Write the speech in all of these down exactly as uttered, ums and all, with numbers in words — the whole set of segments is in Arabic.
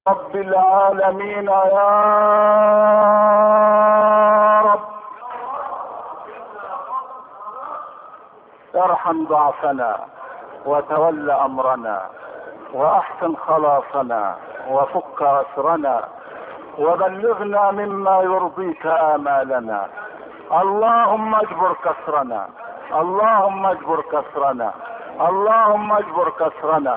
رب العالمين يا رب، ارحم ضعفنا وتول امرنا واحسن خلاصنا وفك اسرنا وبلغنا مما يرضيك امالنا. اللهم اجبر كسرنا، اللهم اجبر كسرنا، اللهم اجبر كسرنا.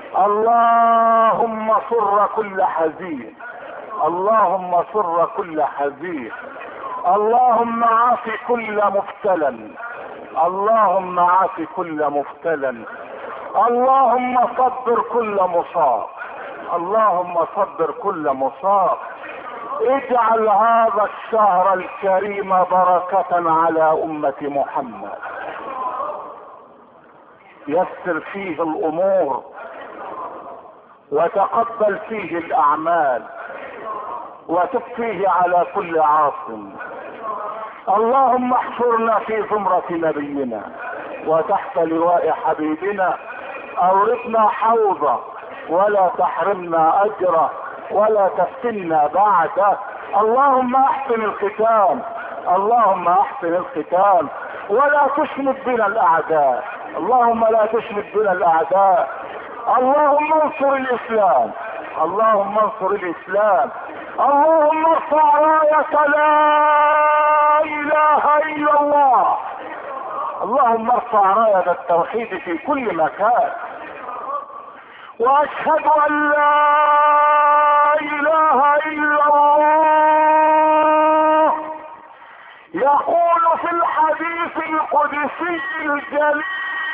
اللهم سر كل حزين، اللهم سر كل حزين. اللهم عاف كل مبتلى، اللهم عاف كل مبتلى. اللهم صبر كل مصاب، اللهم صبر كل مصاب. اجعل هذا الشهر الكريم بركة على أمة محمد، يسر فيه الأمور وتقبل فيه الأعمال وتب فيه على كل عاصم. اللهم احشرنا في زمرة نبينا وتحت لواء حبيبنا، أورثنا حوضه ولا تحرمنا أجره ولا تفتنا بعده. اللهم احسن الختام، اللهم احسن الختام ولا تشمت بنا الأعداء، اللهم لا تشمت بنا الأعداء. اللهم انصر الإسلام، اللهم انصر الإسلام. اللهم ارفع راية لا إله إلا الله، اللهم ارفع راية التوحيد في كل مكان. واشهد ان لا اله الا الله. يقول في الحديث القدسي الجليل: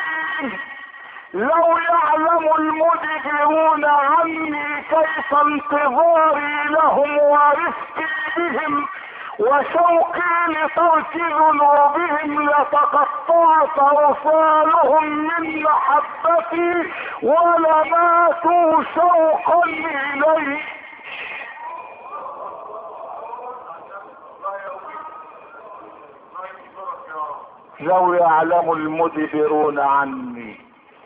لو يعلم المدبرون عني كيف انتظاري لهم ورفقي بهم وشوقي لترك ذنوبهم لتقطعت اوصالهم من محبتي ولماتوا شوقا الي. لو يعلم المدبرون عني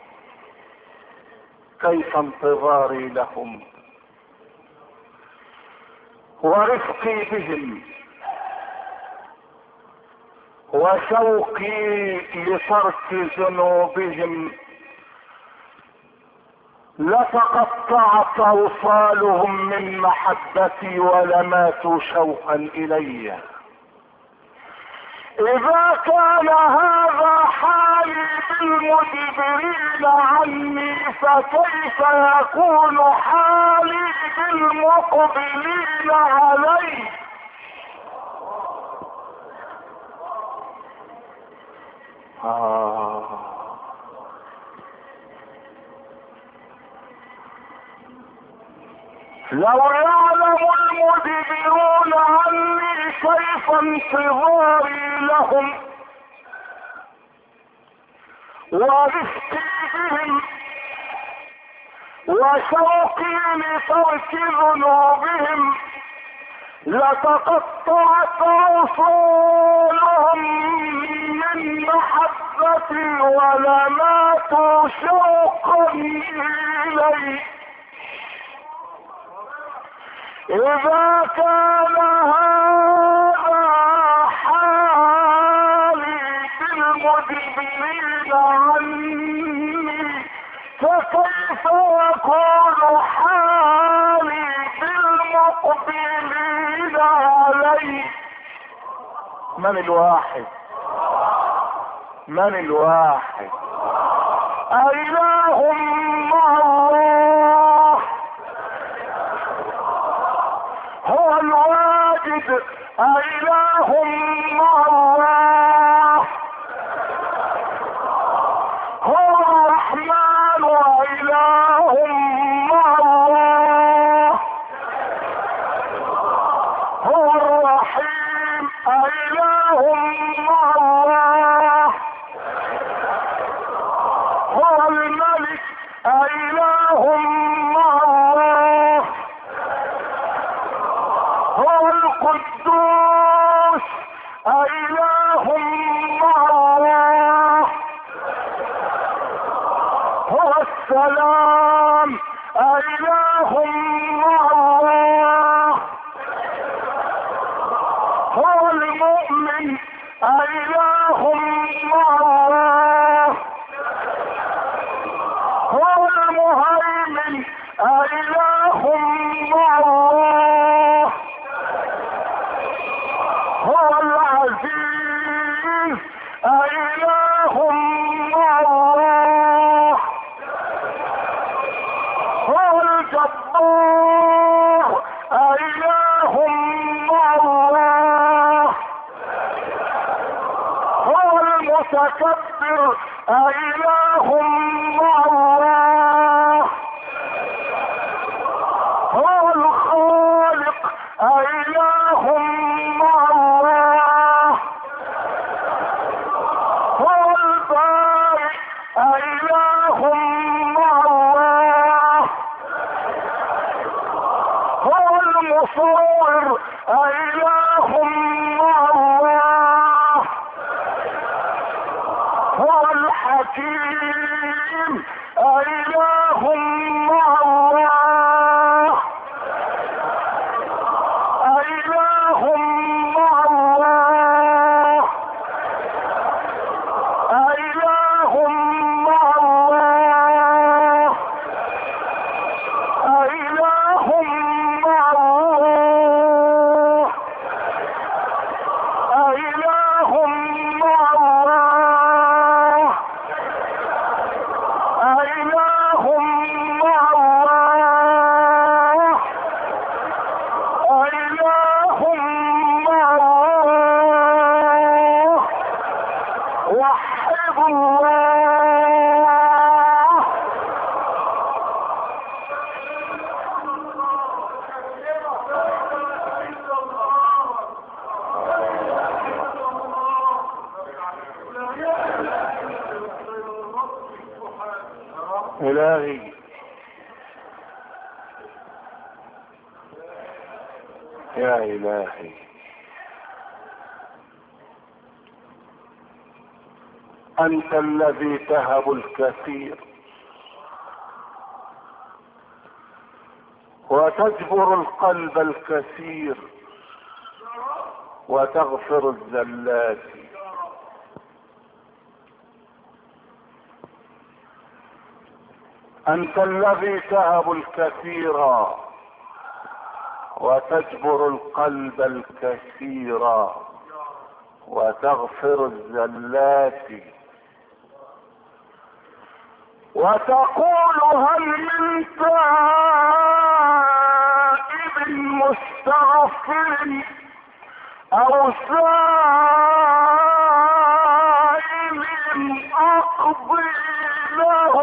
كيف انتظاري لهم ورفقي بهم وشوقي لترك ذنوبهم لتقطعت اوصالهم من محبتي ولماتوا شوقا الي. اذا كان هذا حالي بالمدبرين عني فكيف يكون حالي بالمقبلين علي؟ آه. لو يعلم المدبرون عني كيف انتظاري لهم ورفقي بهم وشوقي لترك ذنوبهم لتقطعت اوصالهم من محبتي ولماتوا شوقا الي. اذا كان هذا حالي بالمدبرين عني فكيف يكون حالي بالمقبلين علي؟ من الواحد؟ من الواحد؟ أإله مع الله هو الواجد؟ أإله مع الله هو الرحمن؟ وإله مع الله هو الرحيم؟ أإله مع الله هو الملك؟ أإله مع الله هو القدوس؟ أإله مع الله هو السلام؟ أإله مع أإله مع الله هو المهيمن أإله مع الله هو العزيز أإله مع الله هو الجبار أإله مع الله هو المتكبر أإله مع الله هو الخالق أإله مع الله هو البارئ أإله مع الله هو المصور أإله مع الله هو الحكيم أإله مع الله أإله مع الله أإله مع الله أإله مع الله أإله مع الله أإله مع الله أإله مع الله وحد الله إلهي يا إلهي أنت الذي تهب الكثير وتجبر القلب الكثير وتغفر الزلات. أنت الذي تهب الكثير وتجبر القلب الكثير وتغفر الزلات. وتقول هل من تائب مستغفر أو سائل أقضي له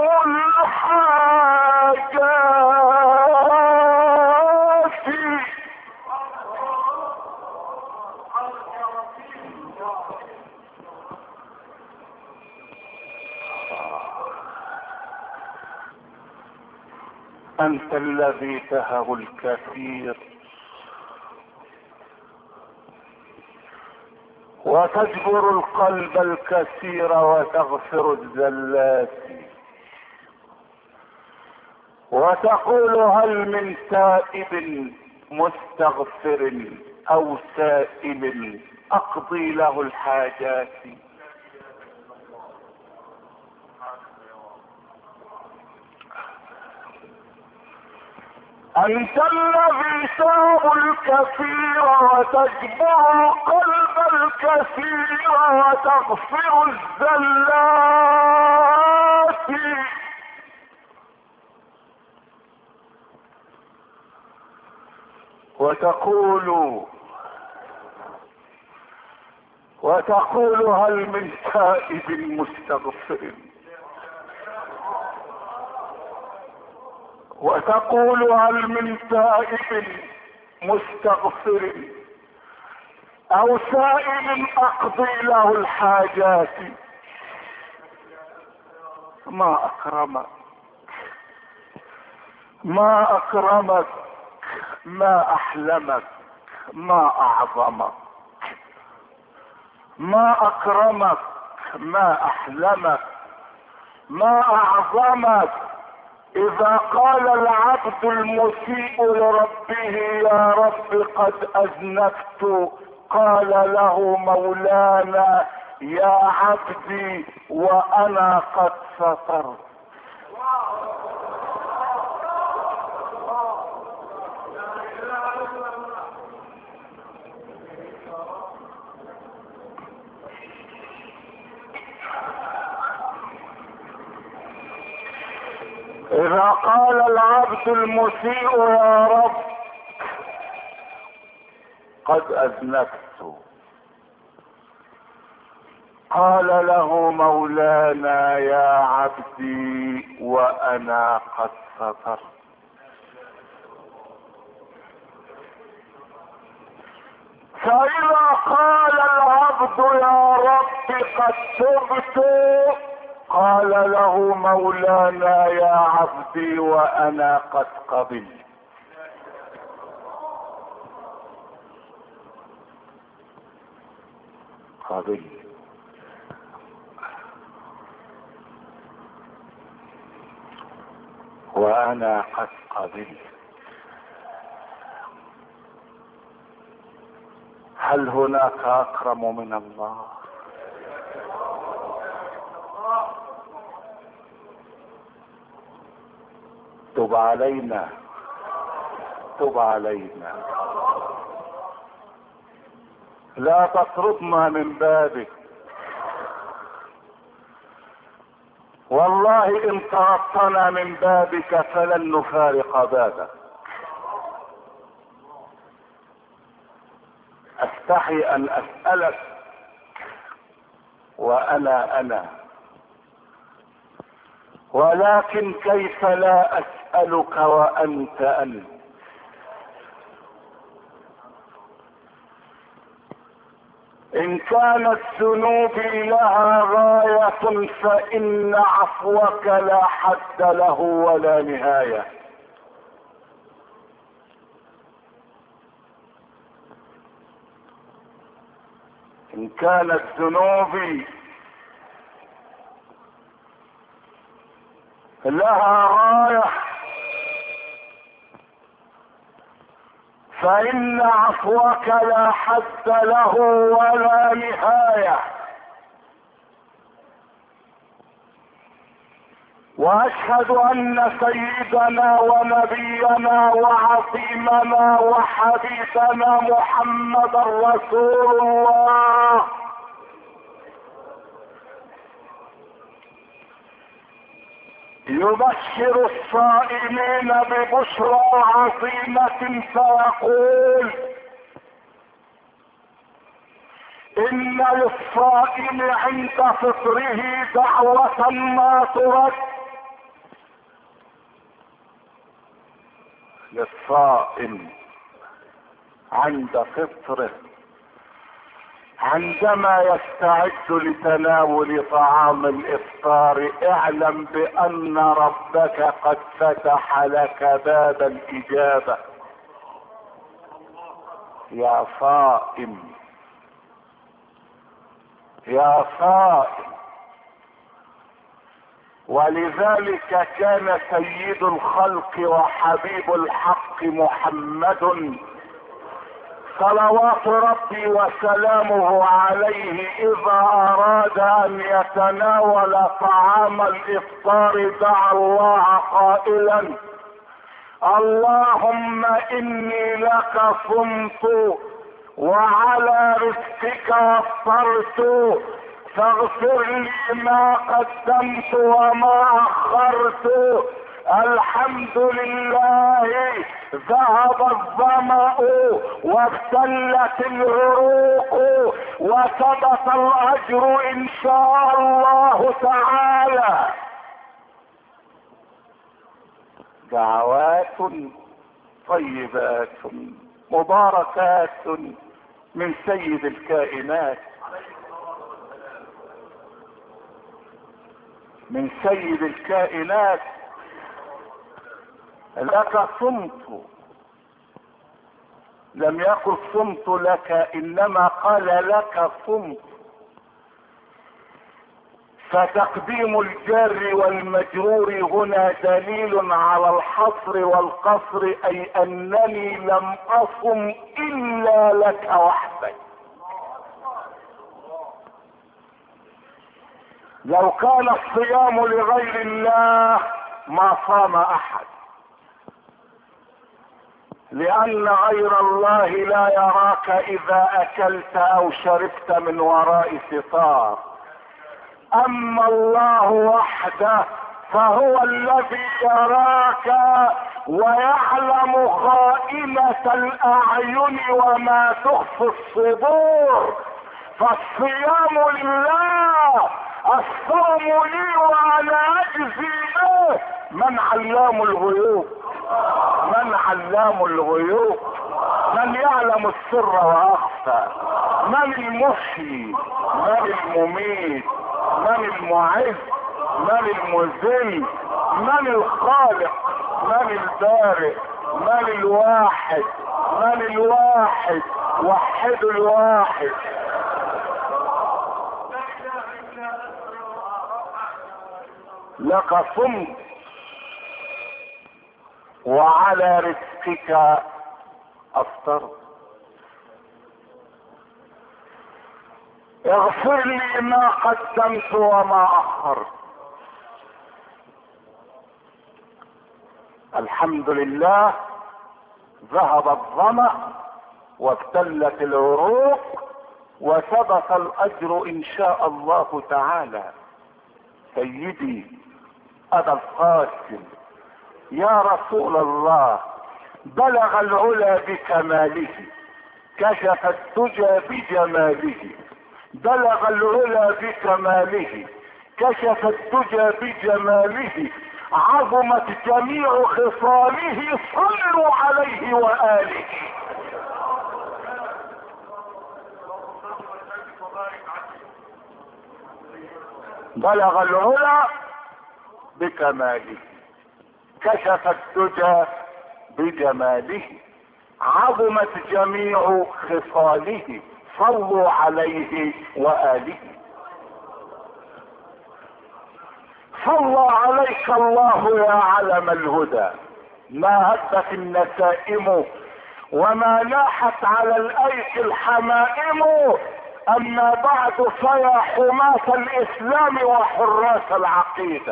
الحاجات. أنت الذي تهب الكثير وتجبر القلب الكثير وتغفر الزلات. وتقول هل من تائب مستغفر أو سائل أقضي له الحاجات. أنت الذي تهب الكثير وتجبر القلب الكثير وتغفر الزلات. وتقول وتقول هل من تائب مستغفر وتقول هل من تائب مستغفر أو سائل أقضي له الحاجات. ما أكرمك ما أكرمك ما أحلمك ما أعظمك. ما أكرمك ما أحلمك ما أعظمك. إذا قال العبد المسيء لربه يا رب قد أذنبت قال له مولانا يا عبدي وانا قد سترت. اذا قال العبد المسيء يا رب قد اذنبت، قال له مولانا يا عبدي وانا قد سترت. فاذا قال العبد يا رب قد تبت، قال له مولانا يا عبدي وانا قد قبلت. قبلت وانا قد قبلت. هل هناك اكرم من الله؟ تب علينا، تب علينا، لا تطردنا من بابك. والله ان طردتنا من بابك فلن نفارق بابك. استحي ان اسألك وانا انا، ولكن كيف لا اسألك وانت انت؟ ان كانت ذنوبي لها غاية فان عفوك لا حد له ولا نهاية. ان كانت ذنوبي لها غاية فإن عفوك لا حد له ولا نهاية. واشهد ان سيدنا ونبينا وعظيمنا وحبيبنا محمد رسول الله يبشر الصائمين ببشرى عظيمة فيقول ان للصائم عند فطره دعوة ما ترد. للصائم عند فطره عندما يستعد لتناول طعام الافطار اعلم بان ربك قد فتح لك باب الاجابة. يا صائم يا صائم. ولذلك كان سيد الخلق وحبيب الحق محمد صلوات ربي وسلامه عليه اذا اراد ان يتناول طعام الافطار دعا الله قائلا اللهم اني لك صمت وعلى رزقك افطرت فاغفر لي ما قدمت وما اخرت. الحمد لله ذهب الظمأ وابتلت العروق وثبت الاجر ان شاء الله تعالى. دعوات طيبات مباركات من سيد الكائنات من سيد الكائنات. لك صمت، لم يقل صمت لك انما قال لك صمت. فتقديم الجار والمجرور هنا دليل على الحصر والقصر اي انني لم اصم الا لك وحدك. لو كان الصيام لغير الله ما صام احد، لان غير الله لا يراك اذا اكلت او شربت من وراء ستار. اما الله وحده فهو الذي يراك ويعلم خائنة الاعين وما تخفي الصدور. فالصيام لله، الصوم لي وانا اجزي به. من علام الغيوب؟ من علام الغيوب؟ من يعلم السر واخفى؟ من المحيي؟ من المميت؟ من المعز؟ من المذل؟ من الخالق؟ من البارئ؟ من الواحد؟ من الواحد؟ وحد الواحد. لك صمت وعلى رزقك افطر. اغفر لي ما قدمت وما اخرت. الحمد لله ذهب الظمأ وابتلت العروق وثبت الاجر ان شاء الله تعالى. سيدي ابا القاسم يا رسول الله، بلغ العلا بكماله، كشف الدجى بجماله. بلغ العلا بكماله، كشف الدجى بجماله، عظمت جميع خصاله، صلوا عليه وآله. بلغ العلا بكماله، كشف الدجى بجماله، عظمت جميع خصاله، صلوا عليه وآله. صلى عليك الله يا علم الهدى، ما هبت النسائم وما لاحت على الايك الحمائم. اما بعد فيا حماة الاسلام وحراس العقيدة،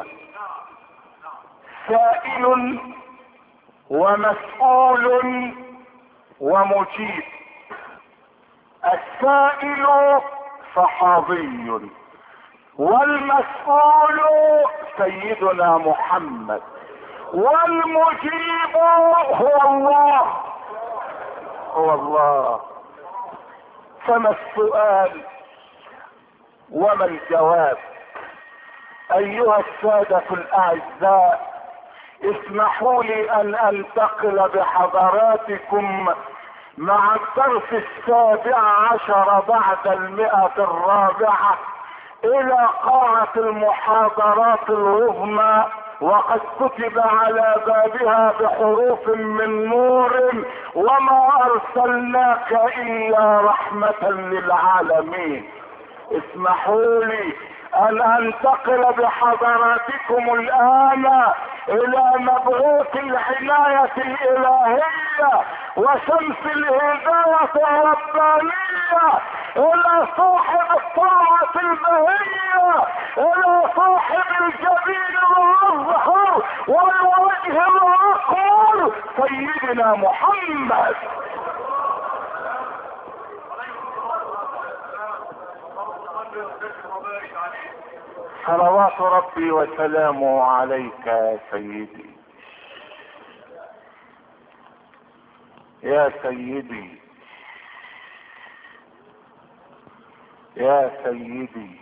سائل ومسؤول ومجيب. السائل صحابي والمسؤول سيدنا محمد والمجيب هو الله، هو الله. فما السؤال وما الجواب؟ ايها السادة الاعزاء، اسمحوا لي ان انتقل بحضراتكم مع الدرس السابع عشر بعد المئة الرابعة الى قاعة المحاضرات العظمى، وقد كتب على بابها بحروف من نور: وما ارسلناك الا رحمة للعالمين. اسمحوا لي ان انتقل بحضراتكم الان الى مبعوث العناية الالهية وشمس الهداية الربانية، الى صاحب الطاعة البهية، الى صاحب الجبين المظهر والوجه الاقمر، سيدنا محمد. صلوات ربي وسلامه عليك يا سيدي، يا سيدي، يا سيدي،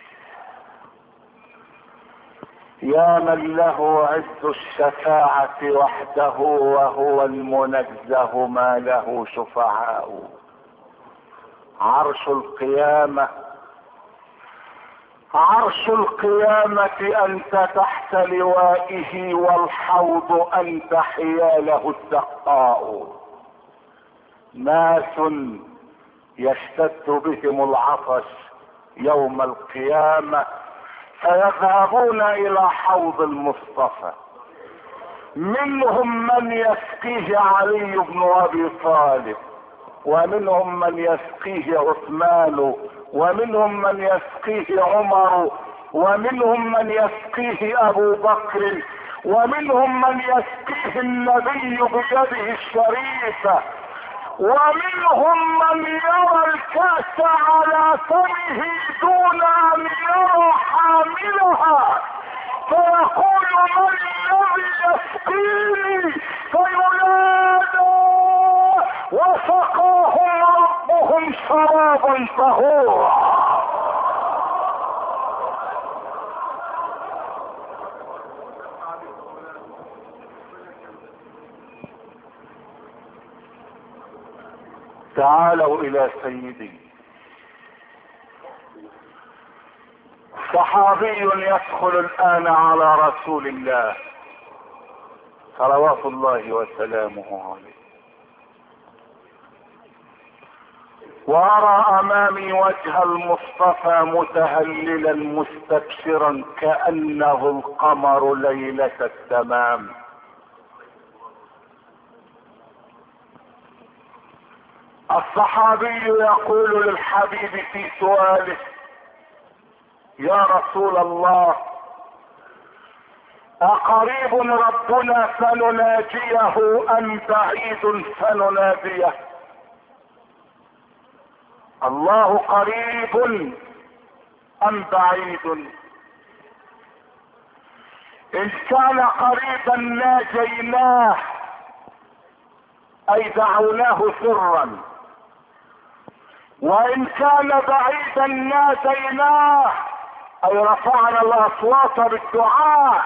يا من له عز الشفاعة وحده وهو المنزه ما له شفعاء. عرش القيامة، عرش القيامة أنت تحت لوائه، والحوض أنت حياله الدقاء. ناس يشتد بهم العطش يوم القيامة فيذهبون إلى حوض المصطفى، منهم من يسقيه علي بن أبي طالب، ومنهم من يسقيه عثمان، ومنهم من يسقيه عمر، ومنهم من يسقيه ابو بكر، ومنهم من يسقيه النبي بيده الشريفة، ومنهم من يرى الكأس على فمه دون ان يرى حاملها، فيقول من الذي يسقيني؟ فينادى وسقاهم ربهم شرابا طهورا. تعالوا الى سيدي. صحابي يدخل الان على رسول الله صلوات الله وسلامه عليه، وارى امامي وجه المصطفى متهللا مستبشرا كانه القمر ليلة التمام. الصحابي يقول للحبيب في سؤاله: يا رسول الله، أقريب ربنا فنناجيه أم بعيد فنناديه؟ الله قريب أم بعيد؟ إن كان قريبا ناجيناه أي دعوناه سرا، وإن كان بعيدا ناديناه أي رفعنا الأصوات بالدعاء.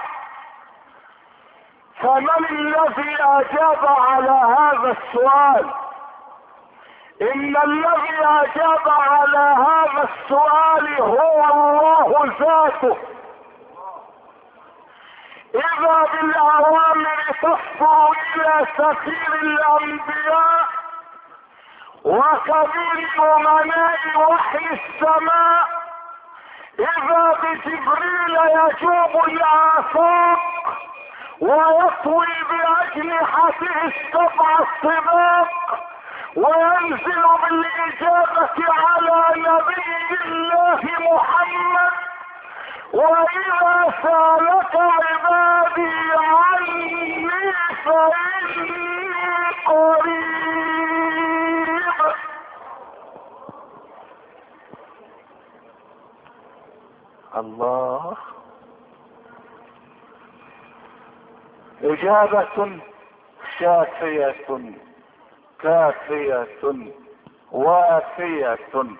فمن الذي أجاب على هذا السؤال؟ إن الذي أجاب على هذا السؤال هو الله ذاته. إذا بالأوامر تصدر إلى سفير الأنبياء وكبير أمناء وحي السماء، إذا بجبريل يجوب الآفاق ويطوي بأجنحته السبع الطباق وينزل بالإجابة على نبي الله محمد. وإذا سألك عبادي عني فإني قريب. الله، إجابة شافية كافية وافية.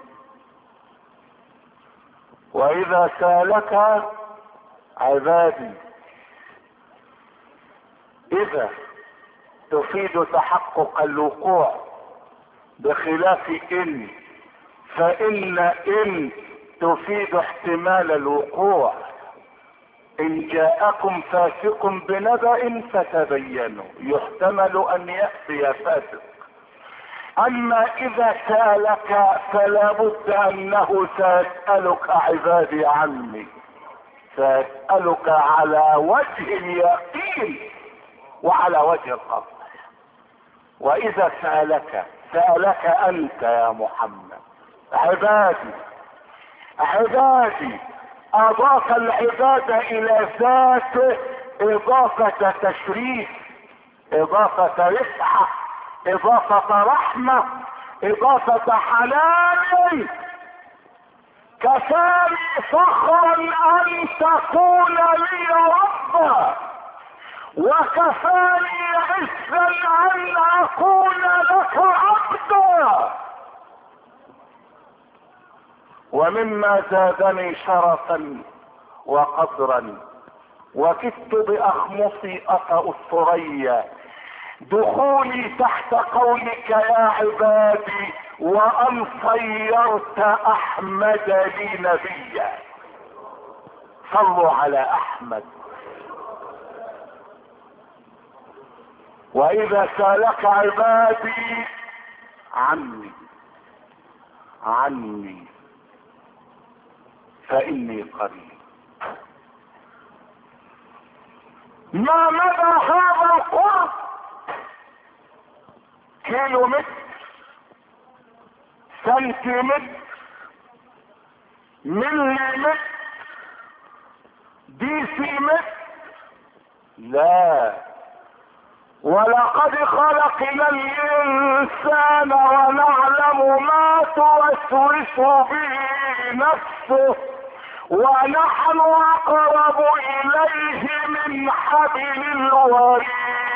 وإذا سألك عبادي، إذا تفيد تحقق الوقوع بخلاف إن، فإن إن تفيد احتمال الوقوع. إن جاءكم فاسق بنبأ فتبينوا، يحتمل أن يأتي فاسق. أما إذا سألك فلا بد أنه سيسألك عبادي عني، سيسألك على وجه اليقين وعلى وجه القصد. وإذا سألك سألك أنت يا محمد عبادي عبادي، أضاف العبادة إلى ذاته إضافة تشريف، إضافة رفعة، إضافة رحمة، إضافة حنان. كفاني فخرا أن تكون لي ربا، وكفاني عزا أن أكون لك عبدا. ومما زادني شرفا وقدرا وكدت بأخمصي أطأ الثريا دخولي تحت قولك يا عبادي، وأن صيرت أحمد لي نبيا. صلوا على أحمد. وإذا سألك عبادي عني عني فإني قريب. ما مدى هذا القرب؟ كيلو متر، سنتيمتر، ملي متر، دي في مثل؟ لا. ولقد خلقنا الانسان ونعلم ما توسوس به نفسه ونحن اقرب اليه من حبل الوريد.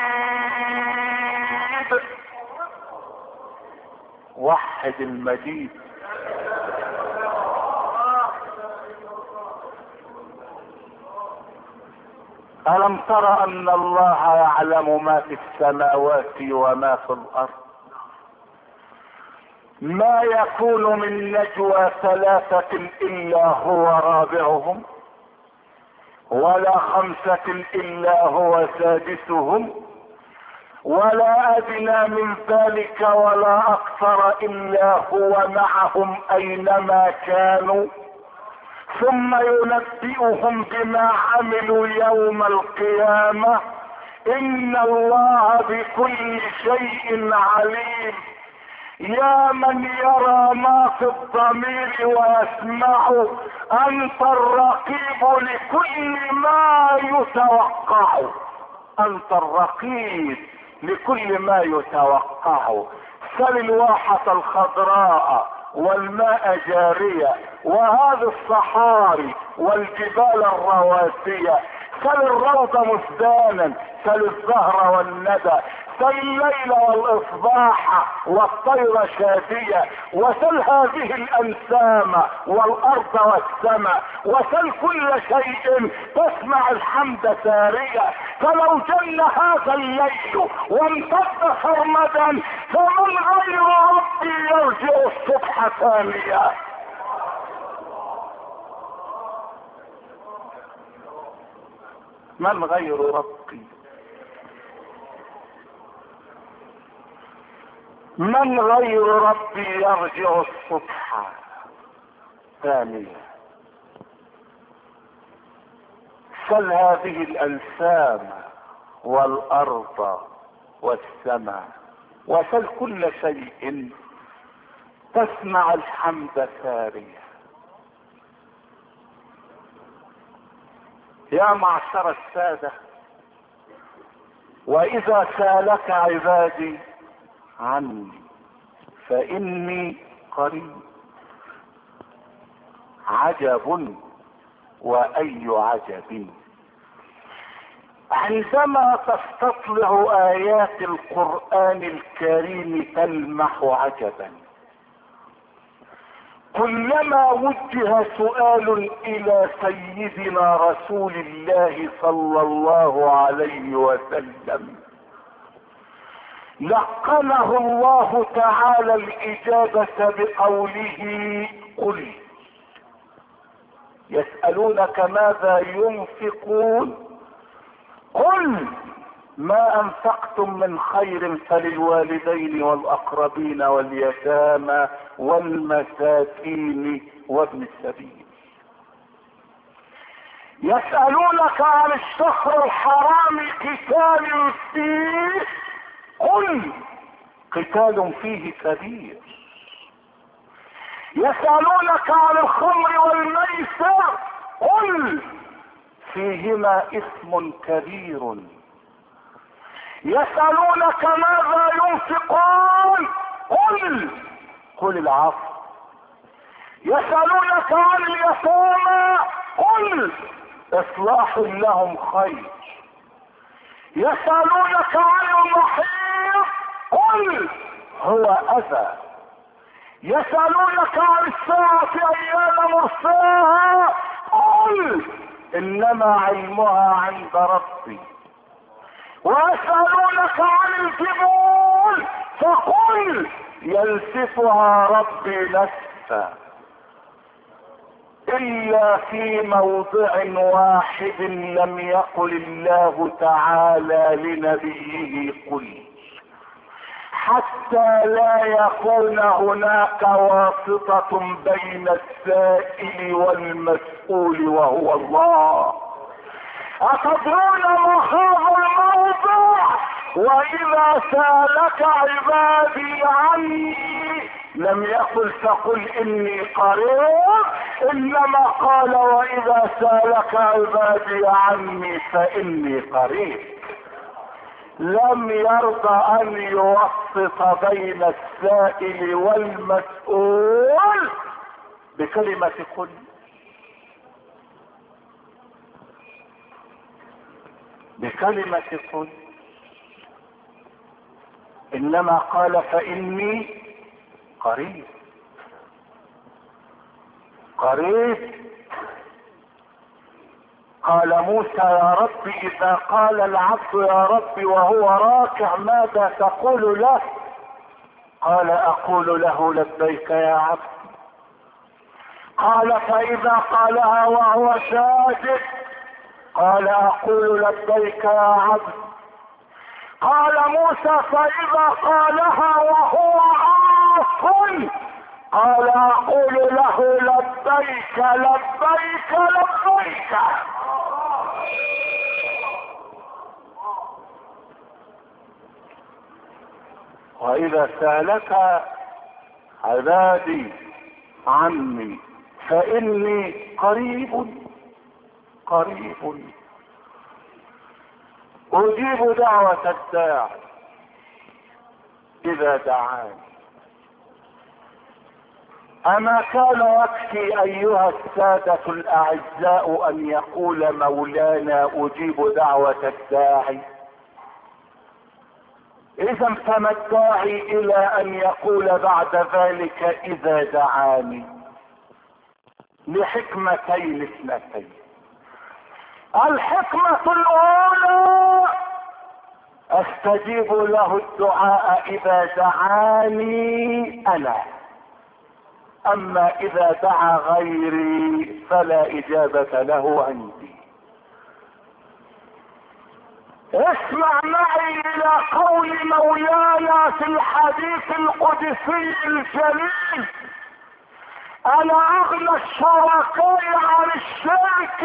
وحد المجيد. ألم تر أن الله يعلم ما في السماوات وما في الأرض؟ ما يكون من نجوى ثلاثة إلا هو رابعهم ولا خمسة إلا هو سادسهم ولا أدنى من ذلك ولا أكثر إلا هو معهم أينما كانوا ثم ينبئهم بما عملوا يوم القيامة. إن الله بكل شيء عليم. يا من يرى ما في الضمير ويسمع، أنت الرقيب لكل ما يتوقع. أنت الرقيب لكل ما يتوقع. سل الواحة الخضراء والماء جارية وهذه الصحاري والجبال الرواسية. سل الروض مسدانا، سل الزهر والندى، سل الليل والاصباح والطير شادية، وسل هذه الانسام والارض والسماء، وسل كل شيء تسمع الحمد سارية. فلو جل هذا الليل وامتد سرمدا فمن غير ربي يرجع الصبح ثانية. من غير ربي؟ من غير ربي يرجع الصبح ثانية. سل هذه الأنسام والأرض والسماء، وسل كل شيء تسمع الحمد سارية. يا معشر السادة، وإذا سالك عبادي عني فإني قريب. عجب وأي عجب. عندما تستطلع آيات القرآن الكريم تلمح عجبا. كلما وجه سؤال إلى سيدنا رسول الله صلى الله عليه وسلم لقنه الله تعالى الإجابة بقوله: قل. يسألونك ماذا ينفقون قل ما أنفقتم من خير فللوالدين والأقربين واليتامى والمساكين وابن السبيل. يسألونك عن الشهر الحرام قتال فيه قل قتال فيه كبير. يسألونك عن الخمر والميسر قل فيهما إثم كبير. يسألونك ماذا ينفقون قل قل العفو. يسألونك عن اليتامى قل إصلاح لهم خير. يسألونك عن المحيط قل هو أذى. يسألونك عن الساعة أيان مرساها قل إنما علمها عند ربي. ويسألونك عن الجبال فقل ينسفها ربي نسفا. إلا في موضع واحد لم يقل الله تعالى لنبيه قل، حتى لا يكون هناك واسطة بين السائل والمسؤول وهو الله. أتدرون ما هذا الموضوع؟ وإذا سالك عبادي عني لم يقل فقل اني قريب، انما قال واذا سالك عبادي عني فاني قريب. لم يرضى ان يوسط بين السائل والمسؤول بكلمة قل. بكلمة قل، انما قال فاني قريب. قريب. قال موسى يا رب اذا قال العبد يا رب وهو راكع ماذا تقول له؟ قال اقول له لبيك يا عبد. قال فاذا قالها وهو ساجد؟ قال اقول لبيك يا عبد. قال موسى فاذا قالها وهو عاص؟ قال اقول له لبيك لبيك لبيك. واذا سالك عبادي عني فاني قريب قريب اجيب دعوة الداعي اذا دعاني. اما كان يكفي ايها السادة الاعزاء ان يقول مولانا اجيب دعوة الداعي؟ اذا فما الداعي الى ان يقول بعد ذلك اذا دعاني؟ لحكمتين اثنتين. الحكمة الاولى استجيب له الدعاء اذا دعاني انا، اما اذا دعا غيري فلا اجابة له عندي. اسمع معي الى قول مولانا في الحديث القدسي الجليل: انا اغنى الشركاء عن الشرك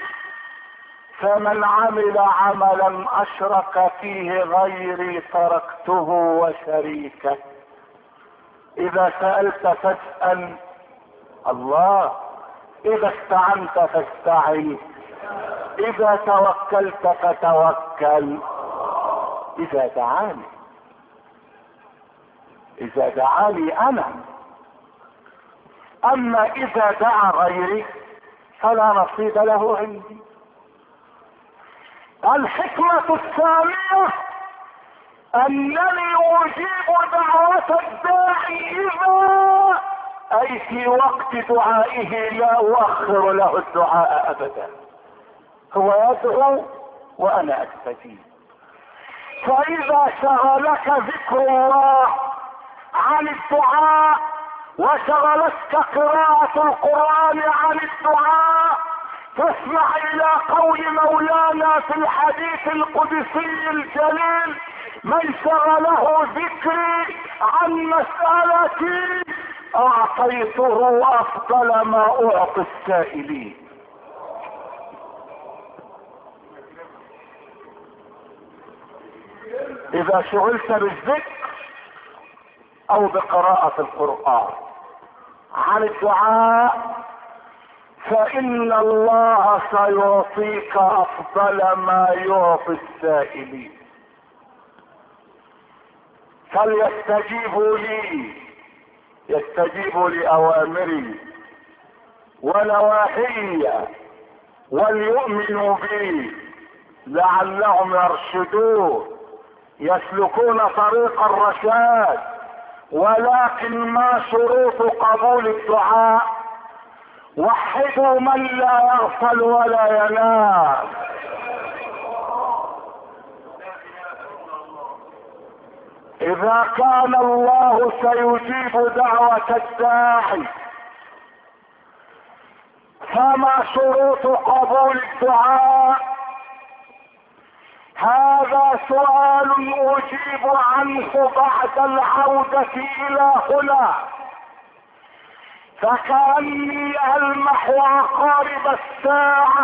فمن عمل عملا اشرك فيه غيري تركته وشريكه. اذا سألت فاسأل الله، اذا استعنت فاستعن، اذا توكلت فتوكل. اذا دعاني اذا دعاني انا، اما اذا دعا غيري فلا نصيب له عندي. الحكمة الثانية انني اجيب دعوة الداعي اذا، اي في وقت دعائه، لا اؤخر له الدعاء ابدا. هو يدعو وانا استجيب. فاذا شغلك ذكر الله عن الدعاء وشغلتك قراءة القرآن عن الدعاء فاسمع الى قول مولانا في الحديث القدسي الجليل: من شغله ذكري عن مسألتي اعطيته افضل ما اعطي السائلين. اذا شغلت بالذكر او بقراءة القرآن عن الدعاء فان الله سيعطيك افضل ما يعطي السائلين. فليستجيبوا لي، يستجيبوا لاوامري ونواهي وليؤمنوا بي لعلهم يرشدون يسلكون طريق الرشاد. ولكن ما شروط قبول الدعاء؟ وحدوا من لا يغفل ولا ينام. اذا كان الله سيجيب دعوة الداعي فما شروط قبول الدعاء؟ هذا سؤال اجيب عنه بعد العودة الى هنا، فكأني المح عقارب الساعة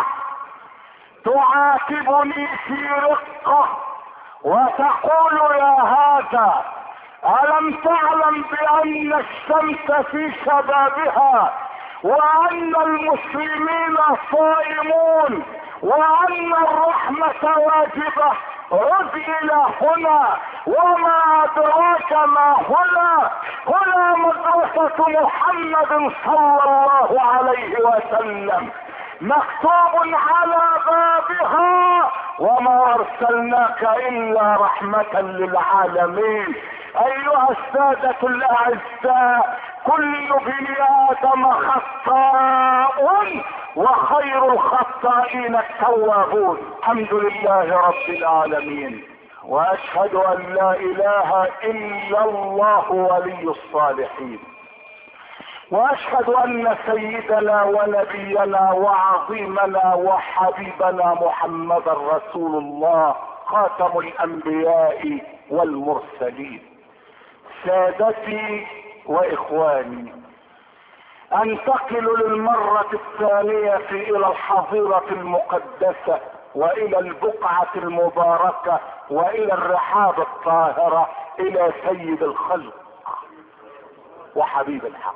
تعاتبني في رقة وتقول: يا هذا، ألم تعلم بان الشمس في شبابها، وان المسلمين صائمون، وان الرحمة واجبة. عد الى هنا، وما ادراك ما هنا؟ هنا مدرسة محمد صلى الله عليه وسلم، مكتوب على بابها: وما ارسلناك الا رحمة للعالمين. ايها السادة الاعزاء، كل ابن ادم خطاء، وخير الخطائين التوابون. الحمد لله رب العالمين، واشهد ان لا اله الا الله ولي الصالحين، واشهد ان سيدنا ونبينا وعظيمنا وحبيبنا محمدا رسول الله، خاتم الانبياء والمرسلين. سادتي واخواني، انتقل للمرة الثانية الى الحظيرة المقدسة، والى البقعة المباركة، والى الرحاب الطاهرة، الى سيد الخلق وحبيب الحق.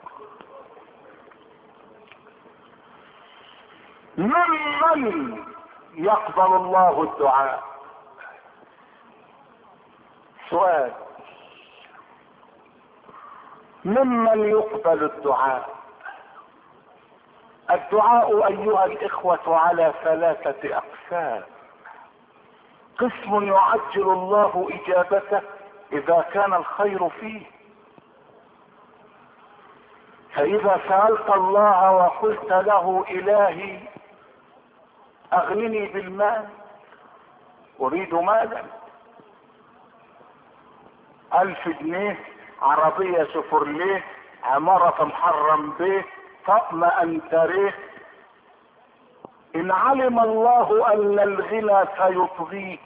ممن يقبل الله الدعاء؟ سؤال: ممن يقبل الدعاء؟ الدعاء ايها الاخوة على ثلاثة اقسام. قسم يعجل الله اجابته اذا كان الخير فيه، فاذا سألت الله وقلت له: الهي اغنني بالمال، اريد مالا، الف جنيه، عربية شفرليه، عمارة محرم به، طقم انتريه، ان علم الله ان الغنى سيطغيك،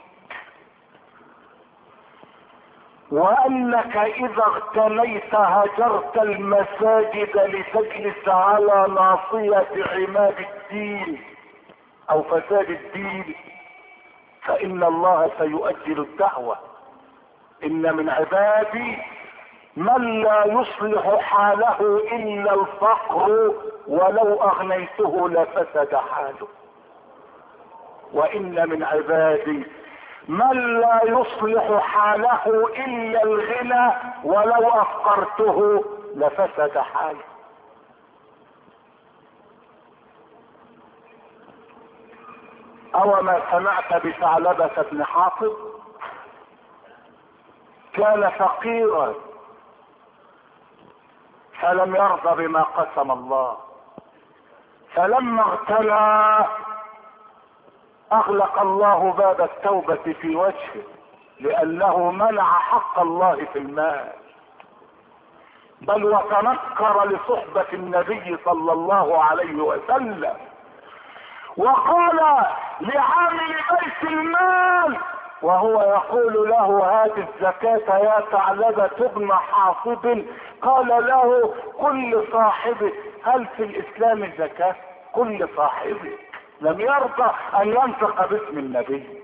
وانك اذا اغتنيت هجرت المساجد لتجلس على ناصية عماد الدين او فساد الدين، فان الله سيؤجل الدعوة. ان من عبادي من لا يصلح حاله الا الفقر، ولو اغنيته لفسد حاله. وان من عبادي من لا يصلح حاله الا الغنى، ولو افقرته لفسد حاله. او ما سمعت بثعلبة بن حاطب؟ كان فقيرا فلم يرضى بما قسم الله، فلما اغتنى اغلق الله باب التوبة في وجهه، لانه منع حق الله في المال، بل وتنكر لصحبة النبي صلى الله عليه وسلم، وقال لعامل بيت المال وهو يقول له: هات الزكاة يا ثعلبة ابن حاطب، قال له: كل صاحبك. هل في الاسلام زكاة؟ كل صاحبك. لم يرضى ان ينطق باسم النبي.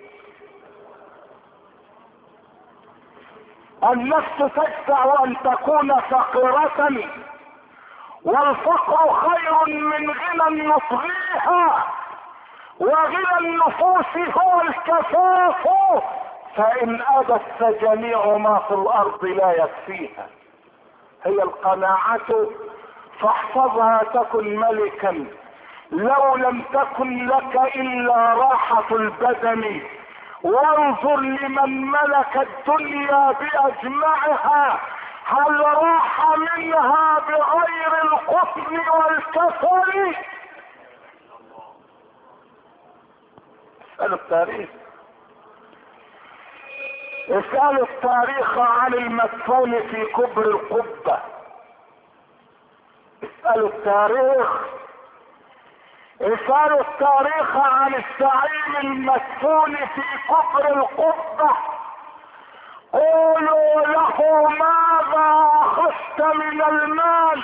النفس تدفع ان تكون فقيرة، والفقر خير من غنى يطغيها، وغنى النفوس هو الكفاف، فان ابت فجميع ما في الارض لا يكفيها. هي القناعة، فاحفظها تكن ملكا، لو لم تكن لك الا راحة البدن، وانظر لمن ملك الدنيا باجمعها، هل راح منها بغير القطن والكسل؟ اسألوا التاريخ، اسألوا التاريخ عن المدفون في كبر القبة، اسألوا التاريخ اسألوا التاريخ عن الزعيم المدفون في كبر القبة. قولوا له: ماذا اخذت من المال؟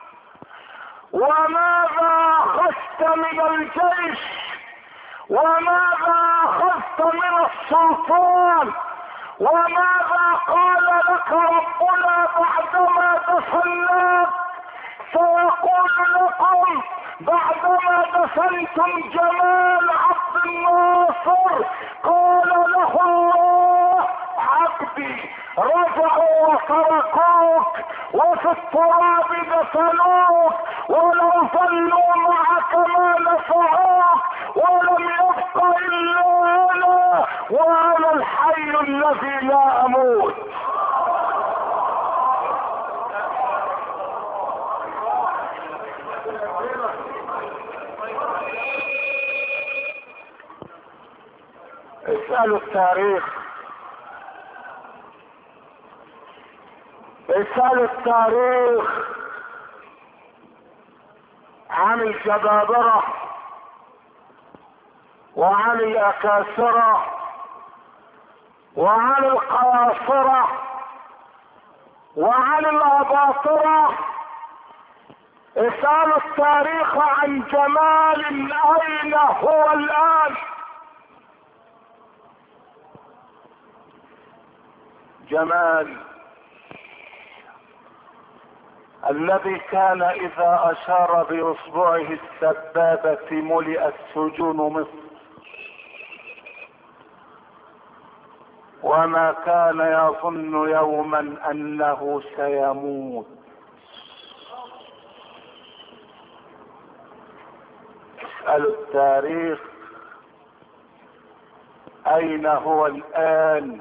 وماذا اخذت من الجيش؟ وماذا اخذت من السلطان؟ وماذا قال لك ربنا بعدما دفناك؟ سيقول لكم بعدما دفنتم جمال عبد الناصر قال له الله عبدي رجعوا وتركوك وفي التراب دفنوك ولو ظلوا معك ما نفعوك ولم يبق الا انا وانا الحي الذي لا اموت. اسألوا التاريخ، اسألوا التاريخ عن الجبابرة وعن الأكاسرة وعن القواصرة وعن الأباطرة. اسألوا التاريخ عن جمال أين هو الآن. جمال الذي كان اذا اشار باصبعه السبابة ملئت سجون مصر، وما كان يظن يوما انه سيموت. اسألوا التاريخ اين هو الان،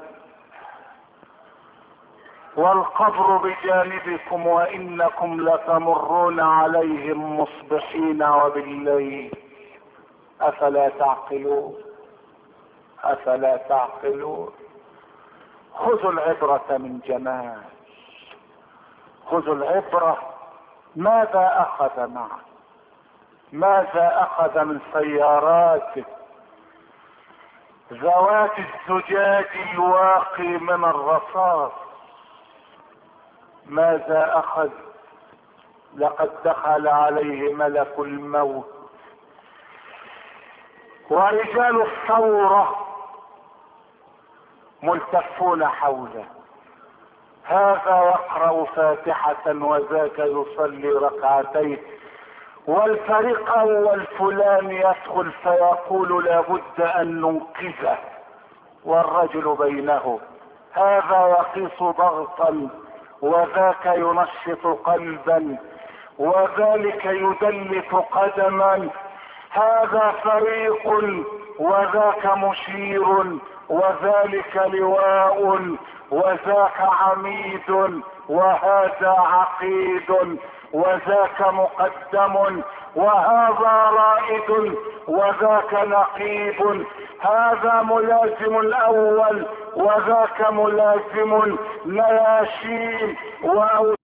والقبر بجانبكم وانكم لتمرون عليهم مصبحين وبالليل. افلا تعقلون؟ افلا تعقلون؟ خذوا العبرة من جمال، خذوا العبرة. ماذا اخذ معه؟ ماذا اخذ من سياراته ذوات الزجاج الواقي من الرصاص؟ ماذا اخذ؟ لقد دخل عليه ملك الموت ورجال الثورة ملتفون حوله، هذا يقرأ فاتحة وذاك يصلي ركعتين، والفريق اول فلان يدخل فيقول لابد ان ننقذه والرجل بينه، هذا يقيس ضغطا وذاك ينشط قلبا وذلك يدلك قدما، هذا فريق وذاك مشير وذلك لواء وذاك عميد وهذا عقيد وذاك مقدم وهذا رائد وذاك نقيب، هذا ملازم الاول وذاك ملازم نياشين وأو.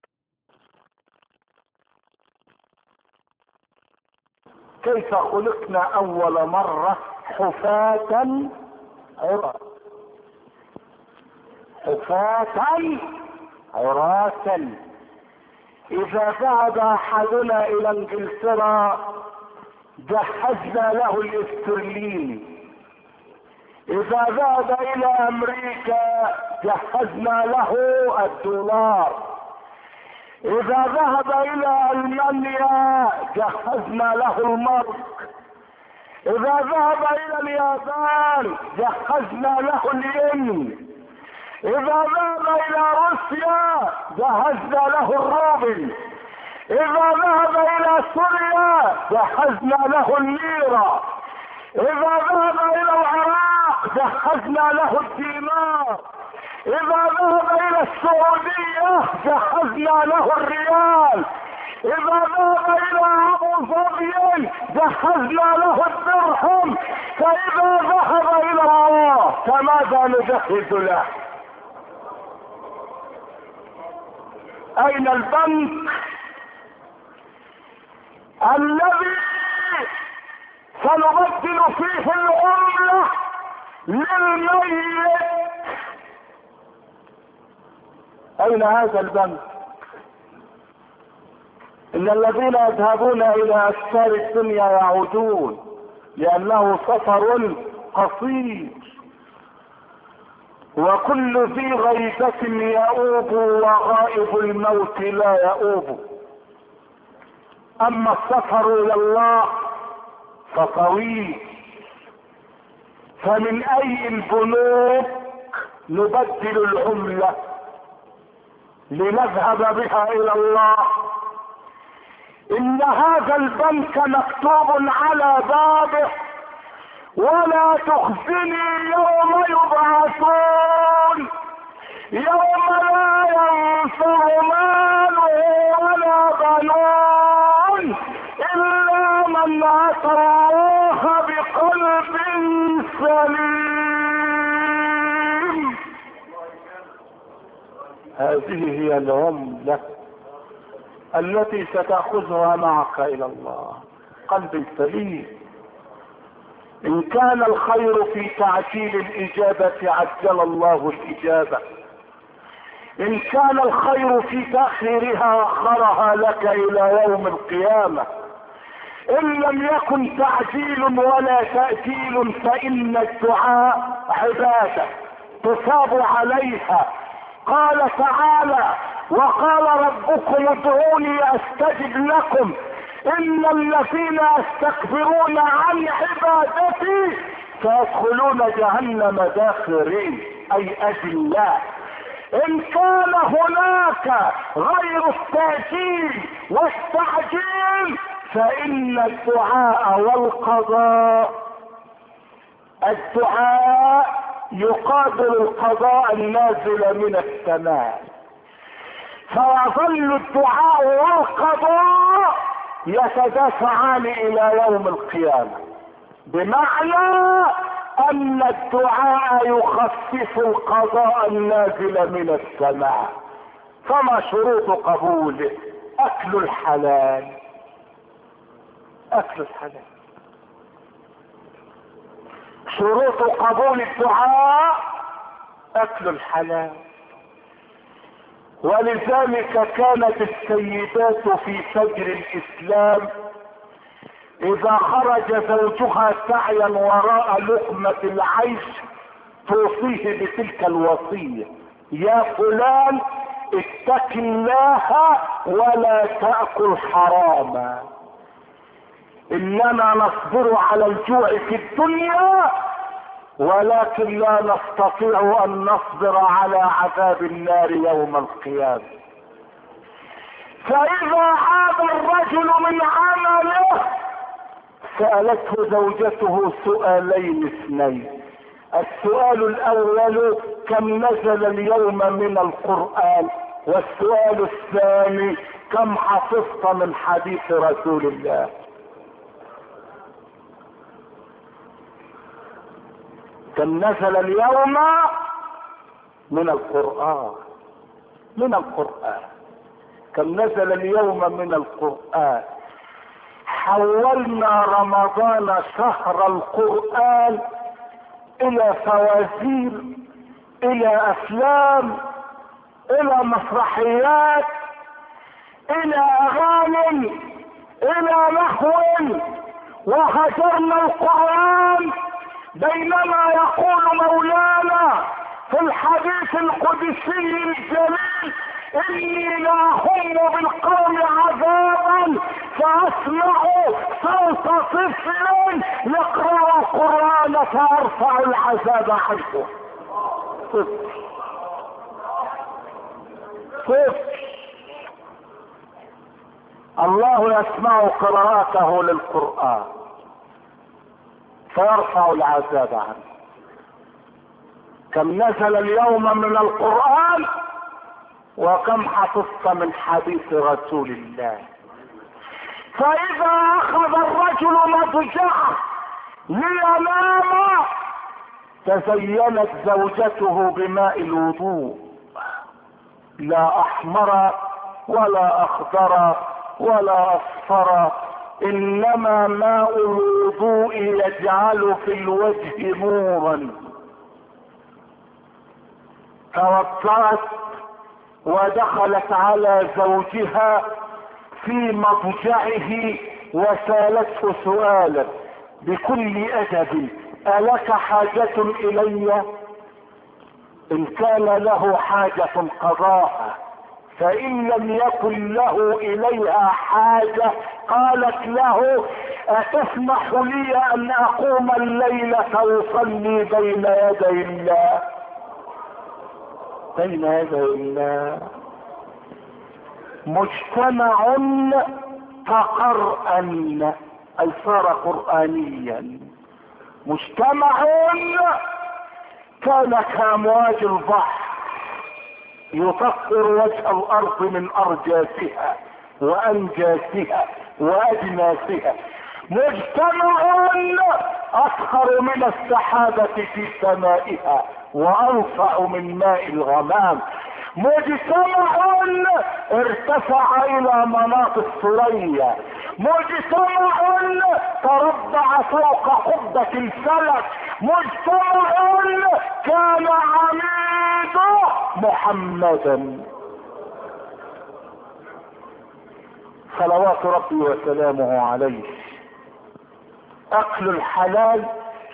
كيف خلقنا اول مرة حفاة عراة، حفاة عراة. اذا ذهب احدنا الى انجلترا جهزنا له الاسترليني، اذا ذهب الى امريكا جهزنا له الدولار، اذا ذهب الى المانيا جهزنا له المارك، اذا ذهب الى اليابان جهزنا له الين، اذا ذهب الى روسيا جهزنا له الروبل، اذا ذهب الى سوريا جهزنا له الليرة، اذا ذهب الى العراق جهزنا له الدينار، اذا ذهب الى السعودية جهزنا له الريال، اذا ذهب الى ابو ظبي جهزنا له الدرهم، فاذا ذهب الى الله فماذا نجهز له؟ اين البنك الذي سنبدل فيه العملة للميت؟ اين هذا البنك؟ ان الذين يذهبون الى اسفار الدنيا يعودون لانه سفر قصير. وكل ذي غيبة يؤوب وغائب الموت لا يؤوب. اما السفر الى الله فطويل، فمن اي البنوك نبدل العملة لنذهب بها الى الله؟ ان هذا البنك مكتوب على بابه ولا تخزني يوم يبعثون، يوم لا ينفع مال ولا بنون الا من اتى الله بقلب سليم. هذه هي العملة التي ستأخذها معك الى الله، قلب سليم. ان كان الخير في تعجيل الاجابة عجل الله الاجابة، ان كان الخير في تأخيرها اخرها لك الى يوم القيامة. ان لم يكن تعجيل ولا تأجيل فان الدعاء عبادة تصاب عليها. قال تعالى: وقال ربكم ادعوني استجب لكم ان الذين يستكبرون عن عبادتي سيدخلون جهنم داخرين، اي اذلاء. ان كان هناك غير التأجيل والتعجيل فان الدعاء والقضاء، الدعاء يقابل القضاء النازل من السماء، فيظل الدعاء والقضاء يتدافعان الى يوم القيامة، بمعنى ان الدعاء يخفف القضاء النازل من السماء. فما شروط قبوله؟ اكل الحلال، اكل الحلال. شروط قبول الدعاء اكل الحلال. ولذلك كانت السيدات في فجر الاسلام اذا خرج زوجها سعيا وراء لقمة العيش توصيه بتلك الوصية: يا فلان اتق الله ولا تأكل حراما، اننا نصبر على الجوع في الدنيا ولكن لا نستطيع ان نصبر على عذاب النار يوم القيامة. فاذا عاد الرجل من عمله سألته زوجته سؤالين اثنين: السؤال الاول كم نزل اليوم من القرآن، والسؤال الثاني كم حفظت من حديث رسول الله. كم نزل اليوم من القرآن، من القرآن كم نزل اليوم من القرآن. حولنا رمضان شهر القرآن الى فوازير، الى افلام، الى مسرحيات، الى اغاني، الى نحو، وهجرنا القرآن. بينما يقول مولانا في الحديث القدسي الجليل: اني لا هم بالقوم عذابا فاسمع صوت طفل يقرأ القرآن فارفع العذاب عنه. طفل طفل الله يسمع قراءته للقرآن فيرفع العذاب عنه. كم نزل اليوم من القرآن وكم حفظت من حديث رسول الله. فإذا أخذ الرجل مضجعه لينام تزينت زوجته بماء الوضوء، لا أحمر ولا أخضر ولا أصفر، إنما ماء الوضوء يجعل في الوجه نورا. توضأت ودخلت على زوجها في مضجعه وسالته سؤالا بكل أدب: ألك حاجة إلي؟ ان كان له حاجة قضاها، فان لم يكن له اليها حاجة قالت له اتسمح لي ان اقوم الليلة واصلي بين يدي الله؟ بين يدي الله. مجتمع تقرأن اي صار قرآنيا. مجتمع كان كامواج البحر يطهر وجه الارض من ارجاسها وانجاسها واجناسها. مجتمع اصغر من السحابة في سمائها وانفع من ماء الغمام. مجتمع ارتفع الى مناط الثريا. مجتمع تربع فوق قبة الفلك. مجتمع كان عميده محمدا صلوات ربي وسلامه عليه. اكل الحلال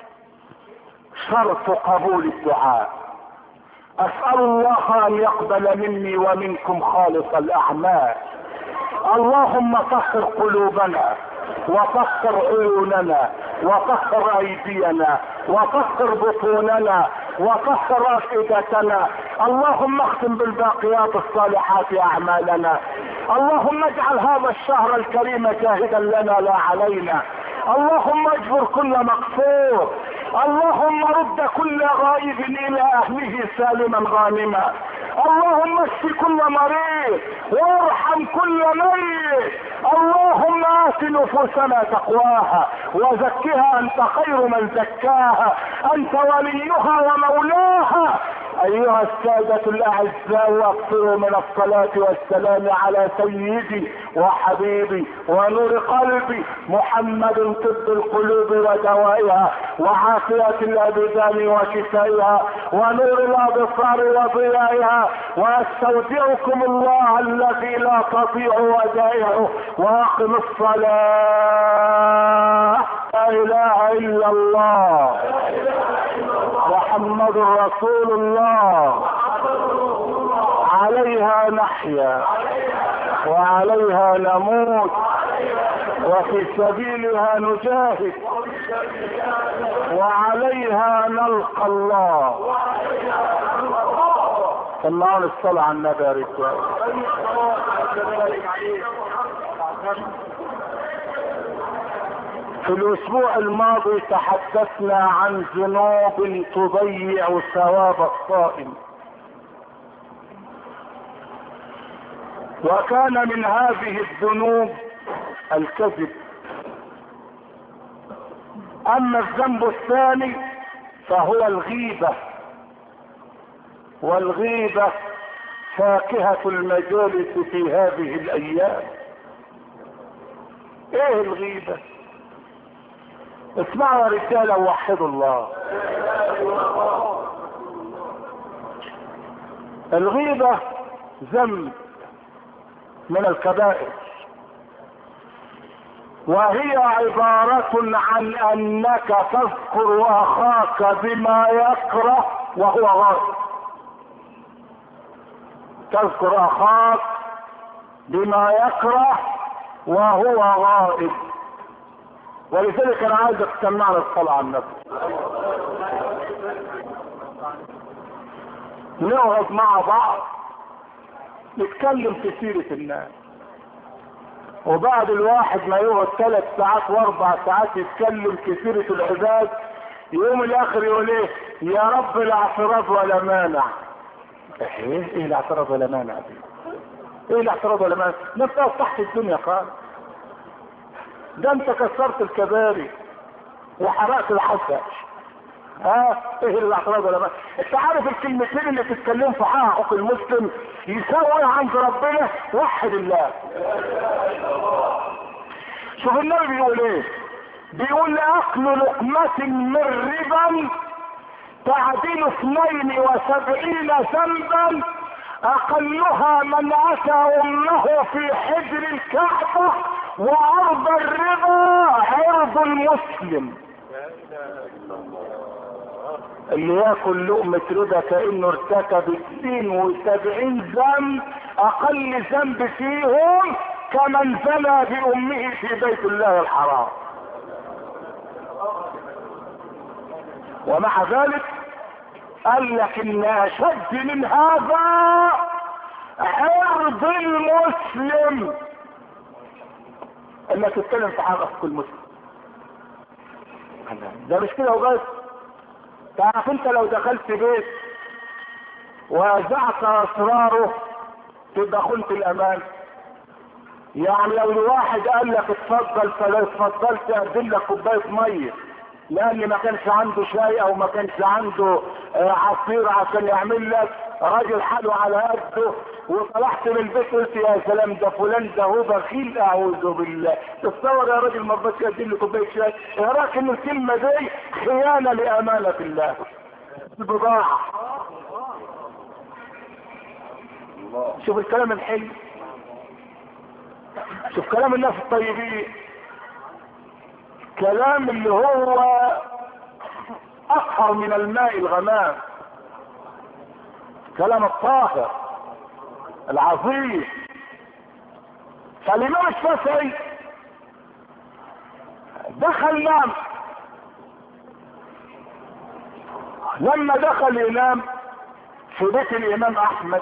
شرط قبول الدعاء. اسأل الله ان يقبل مني ومنكم خالص الاعمال. اللهم طهر قلوبنا وطهر عيوننا وطهر ايدينا وطهر بطوننا وطهر افئدتنا. اللهم اختم بالباقيات الصالحات اعمالنا. اللهم اجعل هذا الشهر الكريم شاهدا لنا لا علينا. اللهم اجبر كل مقصور. اللهم رد كل غائب الى اهله سالما غانما. اللهم اشف كل مريض وارحم كل ميت. اللهم آت نفوسنا تقواها وزكها انت خير من زكاها، انت وليها ومولاها. ايها السادة الاعزاء اكثروا من الصلاة والسلام على سيدي وحبيبي ونور قلبي محمد طب القلوب ودوائها وعافية الابدان وشفائها ونور الابصار وضيائها. واستودعكم الله الذي لا تضيع ودائعه واقم الصلاة. لا اله الا الله محمد رسول الله. عليها نحيا وعليها نموت وفي سبيلها نجاهد وعليها نلقى الله. سمعوا الصلاة على النبي يا رجال. في الاسبوع الماضي تحدثنا عن ذنوب تضيع ثواب الصائم، وكان من هذه الذنوب الكذب. اما الذنب الثاني فهو الغيبة، والغيبة فاكهة المجالس في هذه الايام. ايه الغيبة؟ اسمعوا يا رجاله ووحدوا الله. الغيبة ذنب من الكبائر، وهي عبارة عن انك تذكر اخاك بما يكره وهو غائب. تذكر اخاك بما يكره وهو غائب. ولذلك انا عايزك تسمعنا الصلاة على النبي. نقعد مع بعض نتكلم في سيرة الناس، وبعد الواحد ما يقعد ثلاث ساعات واربع ساعات يتكلم في سيرة العباد، يوم الاخر يقول ايه؟ يا رب لا اعتراض ولا مانع. ايه ايه الاعتراض ولا مانع دي؟ ايه الاعتراض ولا مانع؟ نفسها تحت الدنيا خالص. ده انت كسرت الكباري وحرقت الحسن. ها ايه الاعتراض ولا مانع؟ انت عارف الكلمتين اللي تتكلم في حقوق المسلم يساوي عند ربنا؟ وحد الله. شوف النبي بيقول ايه؟ بيقول اكل لقمة من ربا تعديل اثنين وسبعين ذنبا اقلها من اتى امه في حجر الكعبة وعرض الربا عرض المسلم. اللي ياكل لقمة ربا كأنه ارتكب اثنين وسبعين ذنب، اقل ذنب فيهم كمن زنى بامه في بيت الله الحرام. ومع ذلك قال لك ان اشد من هذا عرض المسلم، انك تتكلم في حق كل مسلم. ده مش كده وبس، تعرف انت لو دخلت بيت وازعت اسراره تبقى خنت الامان. يعني لو الواحد قال لك اتفضل فلا اتفضلت اقدم لك كوبايه ميه لان ما كانش عنده شاي او ما كانش عنده عصير عشان يعمل لك، راجل حاله على قده وطلعت من البيت قلت يا سلام ده فلان ده هو بخيل، اعوذ بالله. تتصور يا راجل ما رضاش يقدم لي كوبايه شاي؟ يا راجل ان الكلمه دي خيانه لامانه الله، بضاعه. شوف الكلام الحلو، شوف كلام الناس الطيبين، كلام اللي هو اطهر من الماء الغمام، كلام الطاهر العظيم. فالامام الشافعي دخل نام، لما دخل ينام في بيت الامام احمد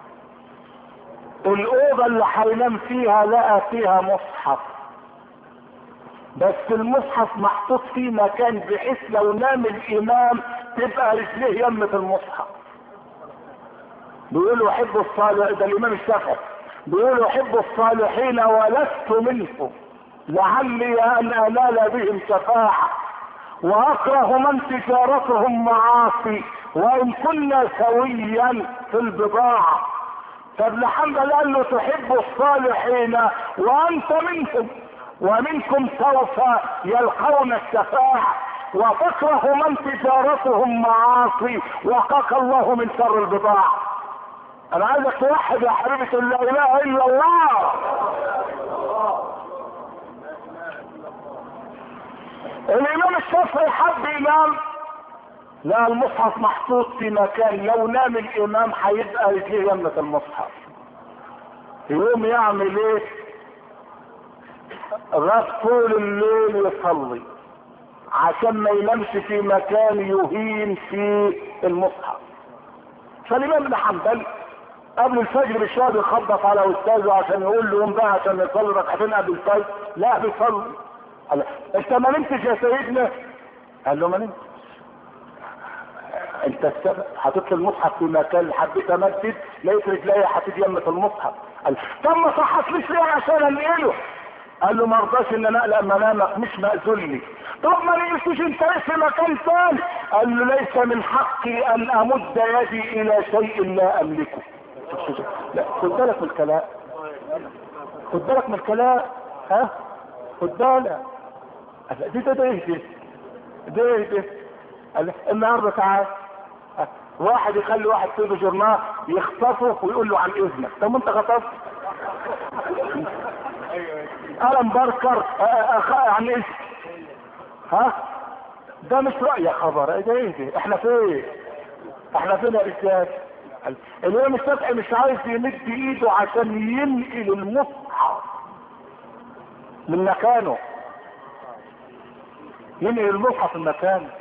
الاوضه اللي هينام فيها لقى فيها مصحف، بس المصحف محطوط في مكان بحيث لو نام الامام تبقى رجليه يمة المصحف. بيقولوا احب الصالح، ده الامام الشافعي بيقولوا احب الصالحين ولست منهم لعلي ان انال بهم شفاعة، واكره من تجارتهم معاصي وان كنا سويا في البضاعة. فابن حنبل قال له تحب الصالحين وانت منهم ومنكم سوف يلقون الشفاعة، وتكره من تجارتهم معاصي وقاك الله من شر البضاعة. انا عايزك توحد يا حبيبي لا اله الا الله. الامام الشافعي حب ينام، لا المصحف محطوط في مكان لو نام الامام هيبقى رجليه يمة المصحف. يقوم يعمل ايه؟ غاب طول الليل يصلي عشان ما ينامش في مكان يهين في المصحف. فالامام ابن حنبل قبل الفجر بشويه بيخبط على استاذه عشان يقول له قوم بقى عشان يصلي ركعتين قبل الفجر. لا بيصلي. قال انت ما نمتش يا سيدنا؟ قال له ما نمتش. انت السبب، حطيت المصحف في مكان حبيت امدد لقيت رجليا حطيت يمة المصحف. قال طب ما صحتليش ليه عشان انقله؟ قال له ما رضاش ان انا اقلق منامك، مش مأذون لي. طب ما نقلتوش انت في مكان ثاني؟ قال له ليس من حقي ان امد يدي الى شيء لا املكه. لا خد بالك من الكلام، خد بالك من الكلام، ها خد بالك. دي ده ايه دي؟ ده ايه ده؟ النهارده تعال واحد يخلي واحد في جورنال يخطفه ويقول له عن اذنك، طب ما انت خطفت. ألم باركر عن اذن، ها ده مش رأي يا خبر. ايه ده ايه ده؟ احنا فين؟ احنا فين يا رجال؟ الامام الشافعي مش عايز يمد ايده عشان ينقل المصحف من مكانه، ينقل المصحف من مكانه.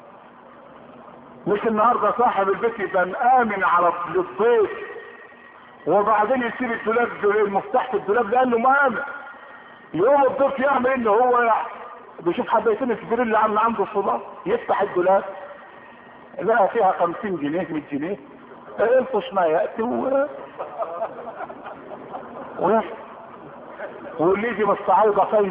مش النهارده صاحب البيت يبقى مآمن على الضيف وبعدين يسيب الدولاب المفتاح في الدولاب لانه مآمن. يوم الضيف يعمل ان هو بيشوف حبايتين السجير اللي عامل عنده الصداع، يفتح الدولاب لقى فيها خمسين جنيه مية جنيه، يلطش ما ياتي و و واللي يجي مستعوضه فايد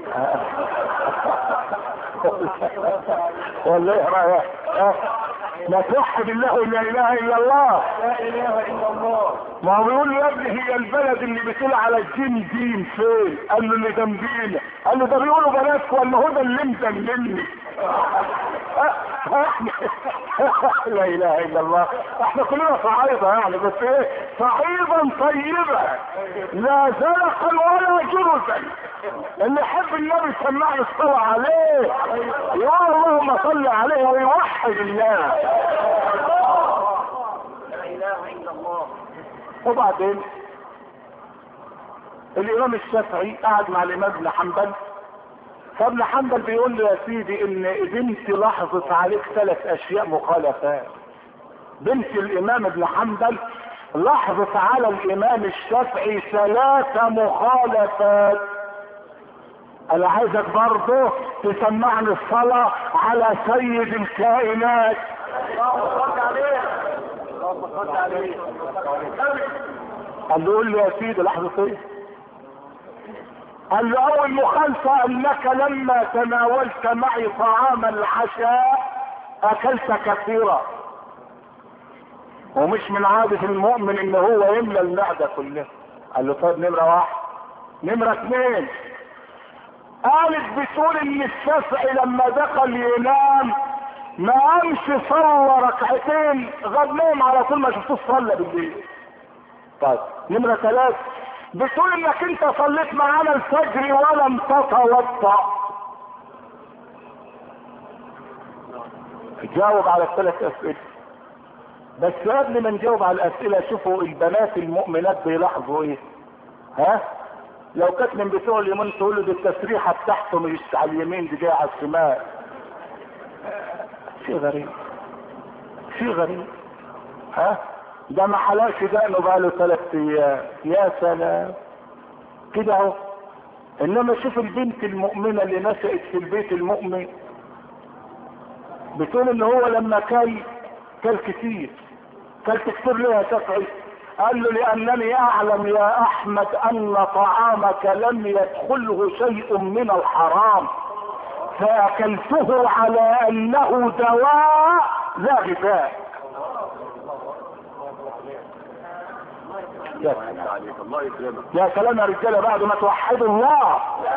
ولا ايه رايك؟ لا توحد الله لا اله الا الله. لا اله الا الله. ما هو بيقول له يا ابني هي البلد اللي بتقول على الدين دين فين؟ قال له اللي جنبينا. قال له ده بيقولوا بلاش ولا هو ده اللي مدللني. لا اله الا الله. احنا كلنا صعيدة يعني، بس ايه، صعيدا طيبة لا زلقا ولا جرزا. اللي يحب النبي سمعني الصلاة عليه يا اللهم صل عليه ويوحد الله. لا اله الا الله. وبعدين الامام الشافعي قعد مع الامام ابن حنبل، فابن حنبل بيقول له يا سيدي ان بنتي لاحظت عليك ثلاث اشياء مخالفات. بنت الامام ابن حنبل لاحظت على الامام الشافعي ثلاث مخالفات. انا عايزك برضه تسمعني الصلاة على سيد الكائنات. اللهم صل عليه. اللهم صل عليه. قال له قول لي يا سيدي لحظة ايه؟ قال له اول مخالفة انك لما تناولت معي طعام العشاء اكلت كثيرا، ومش من عادة المؤمن ان هو يملى المعدة كلها. قال له طيب نمرة واحد. نمرة اثنين، قالت بتقول ان الشافعي لما دخل ينام ما قامش صلى ركعتين، غاب نام على طول ما شفتوش صلى بالليل. طيب نمرة ثلاثة، بتقول انك انت صليت معانا الفجر ولم تتوضا. جاوب على الثلاث اسئله. بس قبل ما نجاوب على الاسئله شوفوا البنات المؤمنات بيلاحظوا ايه. ها لو كانت من بتوع اليمين تقول له دي التسريحه بتاعته مش على اليمين دي جايه على الشمال. شيء غريب، شيء غريب. ها ده ما حلاش دقنه بقاله ثلاث ايام. يا سلام كده اهو. انما شوف البنت المؤمنة اللي نشأت في البيت المؤمن بتقول ان هو لما كل كل كتير. كل كتير ليه يا شافعي؟ قال له لانني اعلم يا احمد ان طعامك لم يدخله شيء من الحرام فاكلته على انه دواء لا غذاء. يا سلام يا سلام يا رجاله بعد ما توحدوا الله.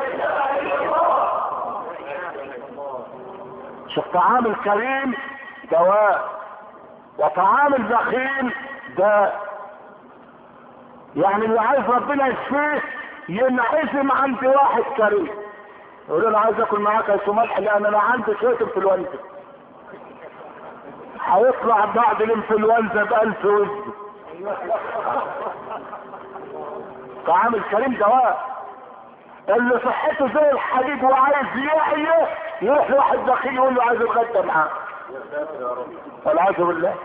شوف طعام الكريم دواء وطعام البخيل داء. يعني اللي عايز ربنا يشفيه ينعزم عند واحد كريم يقول له انا عايز اكل معاك يا ملح لان انا عندي شويه انفلونزا. هيطلع بعد الانفلونزا بألف وزن. طعام الكريم دواء. اللي صحته زي الحديد وعايز يحيى يروح لواحد بخيل يقول له عايز اتغدى معاه. والعياذ بالله.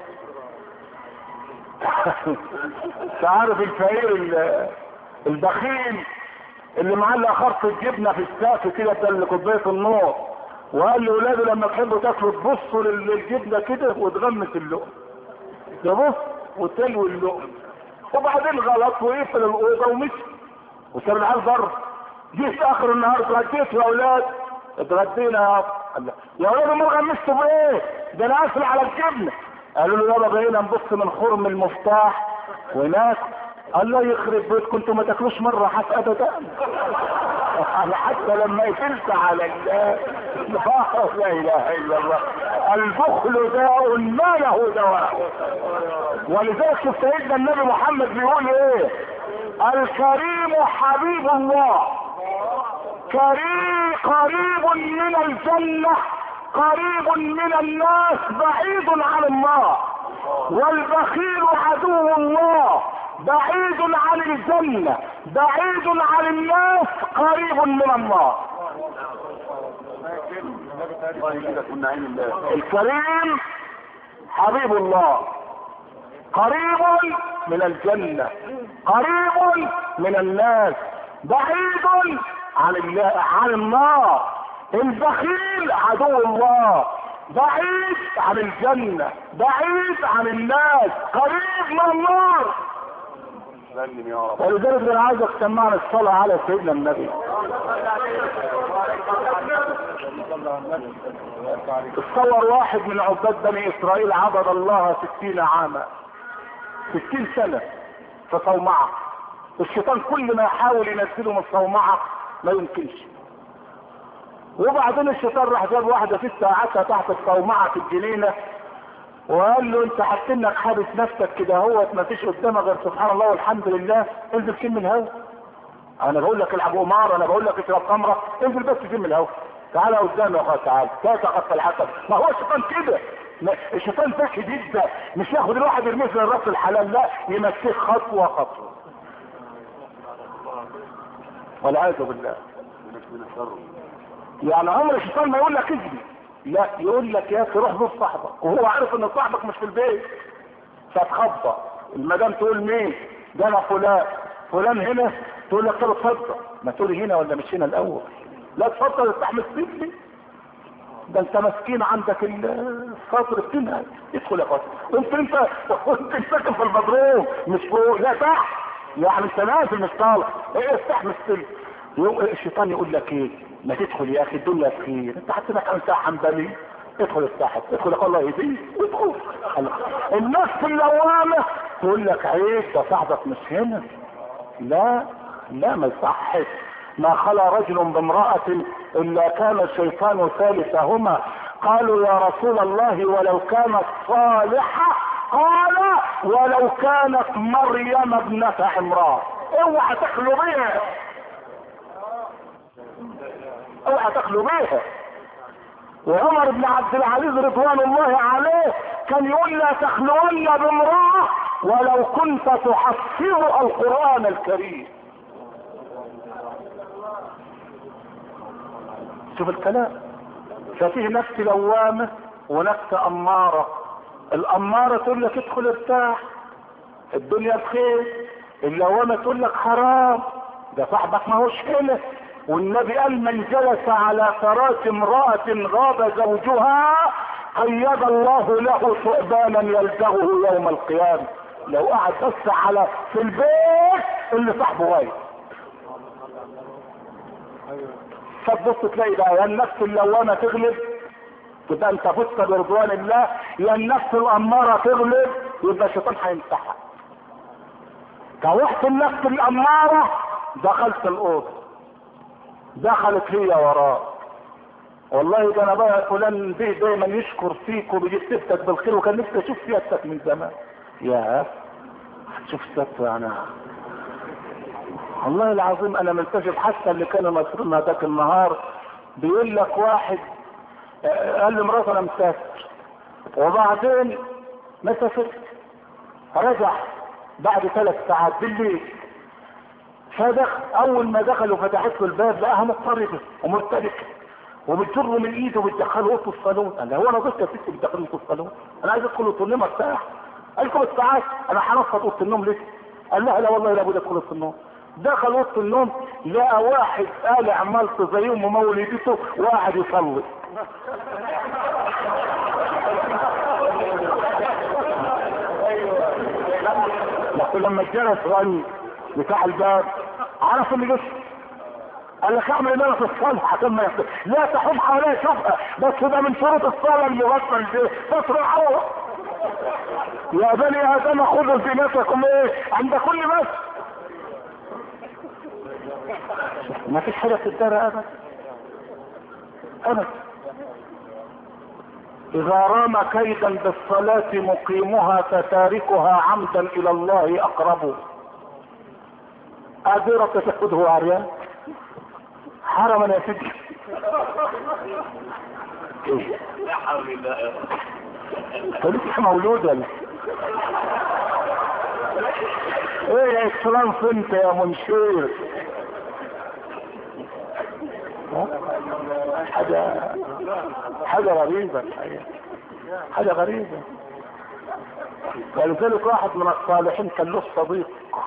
تعرف الفقير البخيل اللي معلق خرطة جبنة في السقف كده بتاع كوباية النور وقال لاولاده لما تحبوا تاكلوا تبصوا للجبنة كده وتغمس اللقم. تبص وتلوي اللقم. وبعدين غلط ويقفل الاوضه ومشي وساب العيال بره. جه في اخر النهار اتغديت يا اولاد. اتغدينا يا ابا. يا اولاد امال غمستوا بايه؟ ده انا قافل على الجبنه. قالوا له يابا بقينا نبص من خرم المفتاح وناكل. الله يخرب بيتكم انتوا ما تاكلوش مره حتى ابدا. انا حتى لما قفلت على الله لا اله الا الله. البخل داء ما له دواء. ولذلك شوف سيدنا النبي محمد بيقول ايه؟ الكريم حبيب الله كريم قريب من الجنة قريب من الناس بعيد عن الله. والبخيل عدو الله بعيد عن الجنة بعيد عن الناس قريب من الله. الكريم حبيب الله قريب من الجنة قريب من الناس بعيد عن الله عن النار. البخيل عدو الله بعيد عن الجنة بعيد عن الناس قريب من النار. ولذلك انا عايزك تسمعنا الصلاة على سيدنا النبي. تصور واحد من عباد بني اسرائيل عبد الله ستين عاما ستين سنة في صومعة. الشيطان كل ما يحاول ينزله من الصومعة ما يمكنش. وبعدين الشيطان راح جاب واحده في ساعتها تحت الصومعه في الجنينه وقال له انت حاطط انك حابس نفسك كده اهوت ما فيش قدامك غير سبحان الله والحمد لله، انزل كم الهوا. انا بقول لك العب قمار، انا بقول لك اشرب خمره، انزل بس كم الهوا. تعالى قدامي يا اخويا تعالى، لا تخف الحسن. ما هو الشيطان كده، الشيطان ذكي جدا، مش ياخد الواحد يرميه في الراس الحلال، لا يمسك خطوه خطوه. والعياذ بالله. يعني عمر الشيطان ما يقول لك اجري، لا يقول لك يا اخي روح زور صاحبك وهو عارف ان صاحبك مش في البيت، فتخبط المدام تقول مين؟ ده انا فلان. فلان هنا؟ تقول لك طب اتفضل. ما تقولي هنا ولا مش هنا الاول؟ لا اتفضل استحمل سيبني، ده انت مسكين عندك الصدر بتنهج. ادخل يا اخويا وانت انت وانت ساكن في البدروم مش فوق، لا تحت، يعني انت نازل مش طالع. ايه استحمل سيبني. الشيطان يقول لك ايه؟ ما تدخل يا اخي الدنيا بخير، انت حسيتك انت حنبلي، ادخل الساحه، ادخل الله يهديك، ادخل. النفس اللوامه تقول لك عيب ده صاحبك مش هنا، لا لا ما يصحش. ما خلا رجل بامرأة الا كان الشيطان ثالثهما. قالوا يا رسول الله ولو كانت صالحة؟ قال ولو كانت مريم ابنة عمران. اوعى تخلو بيها، اوعى تخلو بيها. وعمر بن عبد العزيز رضوان الله عليه كان يقول لا تخلون بامرأة ولو كنت تحفظ القرآن الكريم. شوف الكلام. ففيه نفس لوامة ونفس أمارة. الأمارة تقول لك ادخل ارتاح الدنيا بخير، اللوامة تقول لك حرام ده صاحبك ما هوش هنا. والنبي قال من جلس على فراش امرأة غاب زوجها قيد الله له ثعبانا يلدغه يوم القيامة. لو قعد بس على في البيت اللي صاحبه غايب، فتبص تلاقي بقى يا النفس اللوامة تغلب تبقى انت فزت برضوان الله، يا النفس الامارة تغلب يبقى الشيطان هيمسحها. كوحت النفس الامارة دخلت الاوضه، دخلت هي وراه. والله ده انا بقى فلان به دايما يشكر فيك وبيجيب سيرتك بالخير وكان نفسي اشوف سيادتك من زمان. يا شوف سيادته يعني والله العظيم انا منتجب. حتى اللي كانوا مسؤولين ذاك النهار بيقول لك واحد قال لي مراته انا مسافر، وبعدين ما سافرت رجع بعد ثلاث ساعات بالليل، فدخل اول ما دخل وفتحت له الباب لقاها مضطربه ومرتبكه وبتجره من ايده وبتدخله اوضه الصالون. قال هو انا قلت يا ستي بتدخلني اوضه الصالون؟ انا عايز ادخل اوضه النوم ارتاح. قال لكم الساعات انا هنفض اوضه النوم ليه؟ قال لها لا والله لابد ادخل اوضه النوم. دخل اوضه النوم لقى واحد قالع ملط زي ام مولدته وقاعد يصلي. لكن لما الجرس رن بتاع الباب عرف اللي جسم. قال لك اعمل ايه في الصلاه عشان ما يحصل لا تحوم حواليها شوفها، بس ده من شروط الصلاه اللي يغطى ستر العوره. يا بني ادم خذوا زينتكم ايه عند كل بس. ما فيش حاجه في الدار ابدا ابدا. اذا رام كيدا بالصلاه مقيمها فتاركها عمدا الى الله اقرب. قادرة تاخده عريان حرما يا سيدي. لا حول الله يا رب. انت مولود ولا ايه يا اسلام انت يا منشير؟ حاجة حاجة غريبة الحقيقة، حاجة غريبة. ولذلك واحد من الصالحين كان له صديق،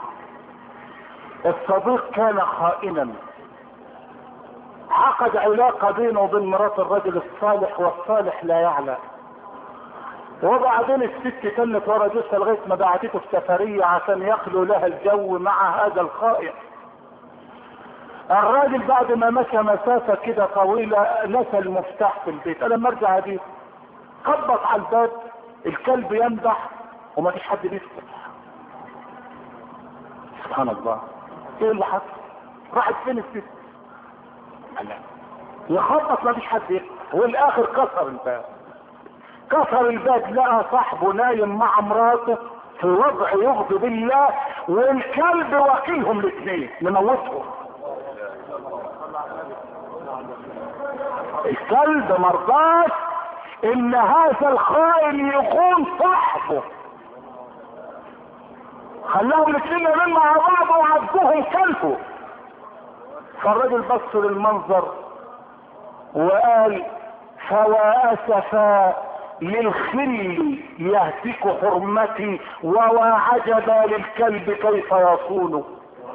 الصديق كان خائنا، عقد علاقة بينه وبين مرات الرجل الصالح والصالح لا يعلم. وبعدين الست كانت ورا جثة لغاية ما بعتته في سفرية عشان يخلو لها الجو مع هذا الخائن. الراجل بعد ما مشى مسافة كده طويلة نسى المفتاح في البيت. انا لما ارجع دي خبط على الباب، الكلب ينبح وما فيش حد بيفتح. سبحان الله، ايه اللي حصل؟ راحت فين الست؟ يخبط ما فيش حد يفتح، والاخر كسر الباب. كسر الباب لقى صاحبه نايم مع مراته في وضع يغضب الله، والكلب واكلهم الاثنين مموتهم. الكلب مرضاش ان هذا الخائن يكون صاحبه، خلاهم الاثنين يمين مع بعض وعدوهم كلبه. فالرجل بص للمنظر وقال فوا اسفا للخل يهتك حرمتي ووا عجبا للكلب كيف يصون.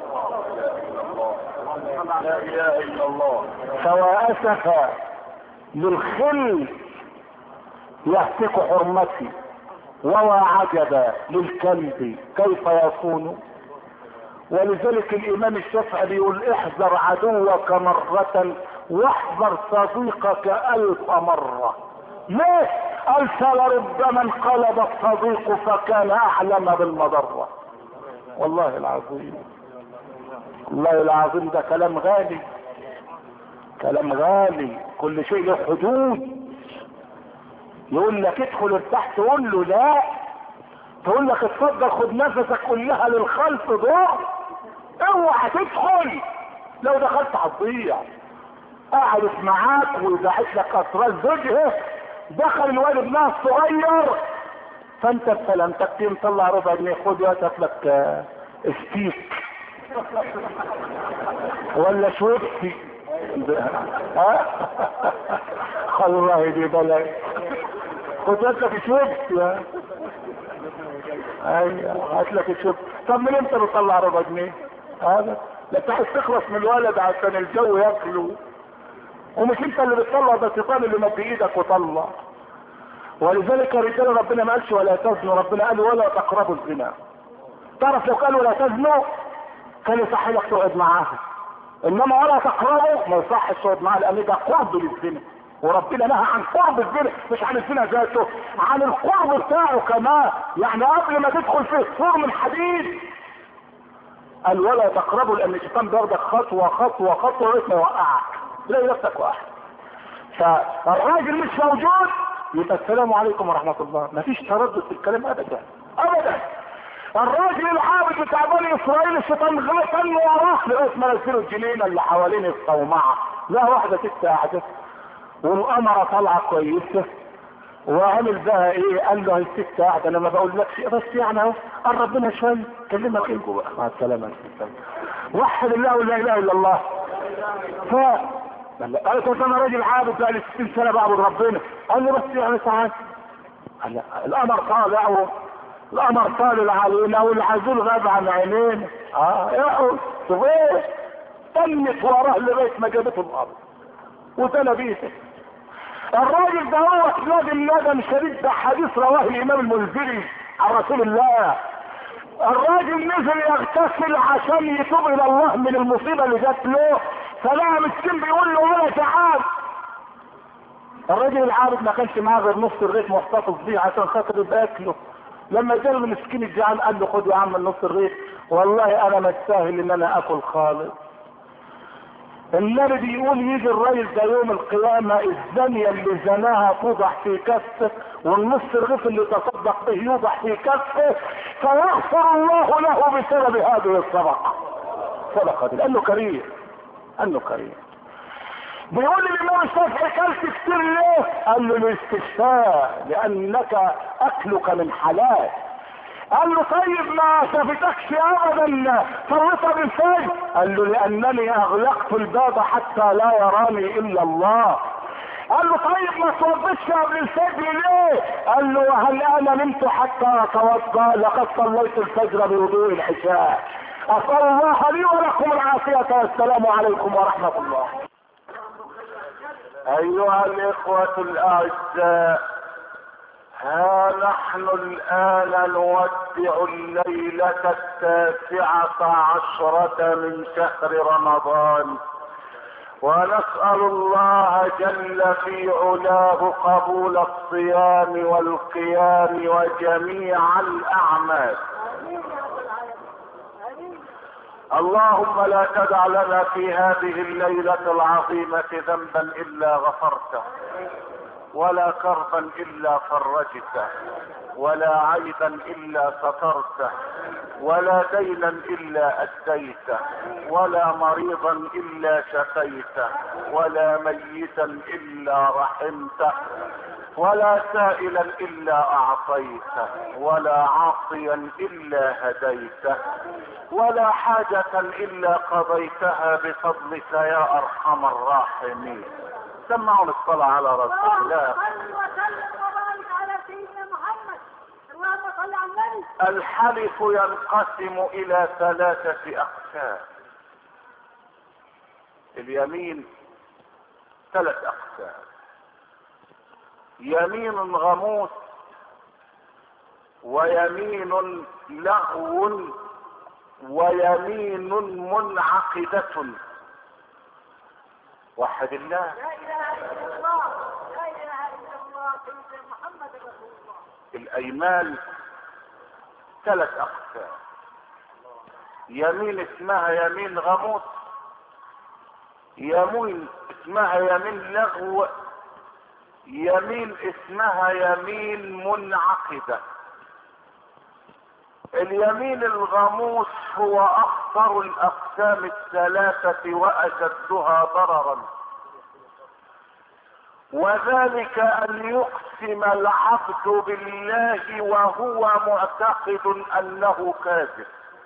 لا اله الا الله. فوا اسفا للخل يهتك حرمتي ووا عجبا للكلب كيف يصون. ولذلك الامام الشافعي بيقول احذر عدوك مرة واحذر صديقك الف مرة. ليه؟ قال فلربما انقلب الصديق فكان اعلم بالمضرة. والله العظيم، والله العظيم ده كلام غالي، كلام غالي. كل شيء له حدود. يقول لك ادخل ارتاح تقول له لا، تقول لك اتفضل خد نفسك كلها للخلف دور، اوعى تدخل. لو دخلت هتضيع. قعدت معاك ويبعت لك اسرار زوجها، دخل الواد ابنها الصغير، فانت بسلامتك تيجي مطلع ربع جنيه، خد يا هات لك اه ستيك ولا شويبسي. ها والله دي بلاش. خد هات لك شويبسي. ايوه هات لك شويبسي. طب من امتى بتطلع ربع جنيه؟ هذا لا انت عايز تخلص من الولد عشان الجو ياكله، ومش انت اللي بتطلع، ده الشيطان اللي مد ايدك وطلع. ولذلك يا رجاله ربنا ما قالش ولا تزنوا، ربنا قال ولا تقربوا الزنا. تعرف لو قال ولا تزنوا كان يصح لك تقعد معاها، انما ولا تقربوا ما يصحش تقعد معاها، لان ده قرب للزنا، وربنا نهى عن قرب الزنا مش عن الزنا ذاته، عن القرب بتاعه كمان. يعني قبل ما تدخل في السور من حديد قال ولا تقربوا، لان الشيطان بياخدك خطوه خطوه خطوه لغايه ما يوقعك، تلاقي نفسك واحد. فالراجل مش موجود يبقى السلام عليكم ورحمه الله، مفيش تردد في الكلام ابدا ابدا. الراجل العابد بتاع بني اسرائيل الشيطان غلطن وراه لغايه ما نزلوا الجنينه اللي حوالين الصومعه، لا واحده ست قاعده والقمره طالعه كويسه، وعمل بها ايه؟ قال له هي الست قاعده انا ما بقولكش بس يعني اهو قرب منها شويه كلمك انكم بقى مع السلامه. وحد الله ولا اله الا الله. ف قال كنت انا راجل عابد بقى لي ستين سنه بعبد ربنا. قال له بس يعني ساعات القمر طالع القمر طالع علينا والعزول غاب عن عينينا. اه اقعد شوف ايه؟ طلت وراه لغايه ما جابته الارض وتلبيته. الراجل ده هو اسناد الندم شديد، ده حديث رواه الامام المنذري عن رسول الله. الراجل نزل يغتسل عشان يتوب الى الله من المصيبه اللي جات له، فلقى مسكين بيقول له ولا تعال. الراجل العابد ما كانش معاه غير نص الرغيف محتفظ بيه عشان خاطر باكله. لما جاله المسكين الجعان قال له خد يا عم النص الرغيف، والله انا ما استاهل ان انا اكل خالص. النبي بيقول يجي الراجل ده يوم القيامة الزانية اللي زناها توضع في كفه، والنص الرغيف اللي تصدق به يوضع في كفه، فيغفر الله له بسبب هذه الصدقة. صدقة دي لانه كريم، لانه كريم. بيقول الامام الشافعي كلت كتير ليه؟ قال له الاستشفاء، لانك اكلك من حلال. قال له طيب ما شفتكش ابدا فرطة بالفجر؟ قال له لانني اغلقت الباب حتى لا يراني الا الله. قال له طيب ما توضيتش قبل الفجر ليه؟ قال له هل انا نمت حتى اتوضا؟ لقد صليت الفجر بوضوء العشاء. اسال الله لي ولكم العافيه والسلام عليكم ورحمه الله. ايها الاخوه الاعزاء، ها نحن الآن نودع الليلة التاسعة عشرة من شهر رمضان، ونسأل الله جل في علاه قبول الصيام والقيام وجميع الأعمال. اللهم لا تدع لنا في هذه الليلة العظيمة ذنبا الا غفرته، ولا كربا الا فرجته، ولا عيبا الا سترته، ولا دينا الا اديته، ولا مريضا الا شفيته، ولا ميتا الا رحمته، ولا سائلا الا اعطيته، ولا عاصيا الا هديته، ولا حاجة الا قضيتها بفضلك يا ارحم الراحمين. سمعوا الصلاة على رسول الله. صل وسلم وبارك على سيدنا محمد. اللهم صل على النبي. الحلف ينقسم الى ثلاثة اقسام. اليمين ثلاث اقسام: يمين غموس، ويمين لغو، ويمين منعقدة. وحد الله. لا اله الا الله، لا اله الا الله، سيدنا محمد رسول الله. الايمان ثلاث اقسام: يمين اسمها يمين غموس، يمين اسمها يمين لغو، يمين اسمها يمين منعقدة. اليمين الغموس هو اخطر الاقسام الثلاثة واشدها ضررا، وذلك ان يقسم العبد بالله وهو معتقد انه كاذب.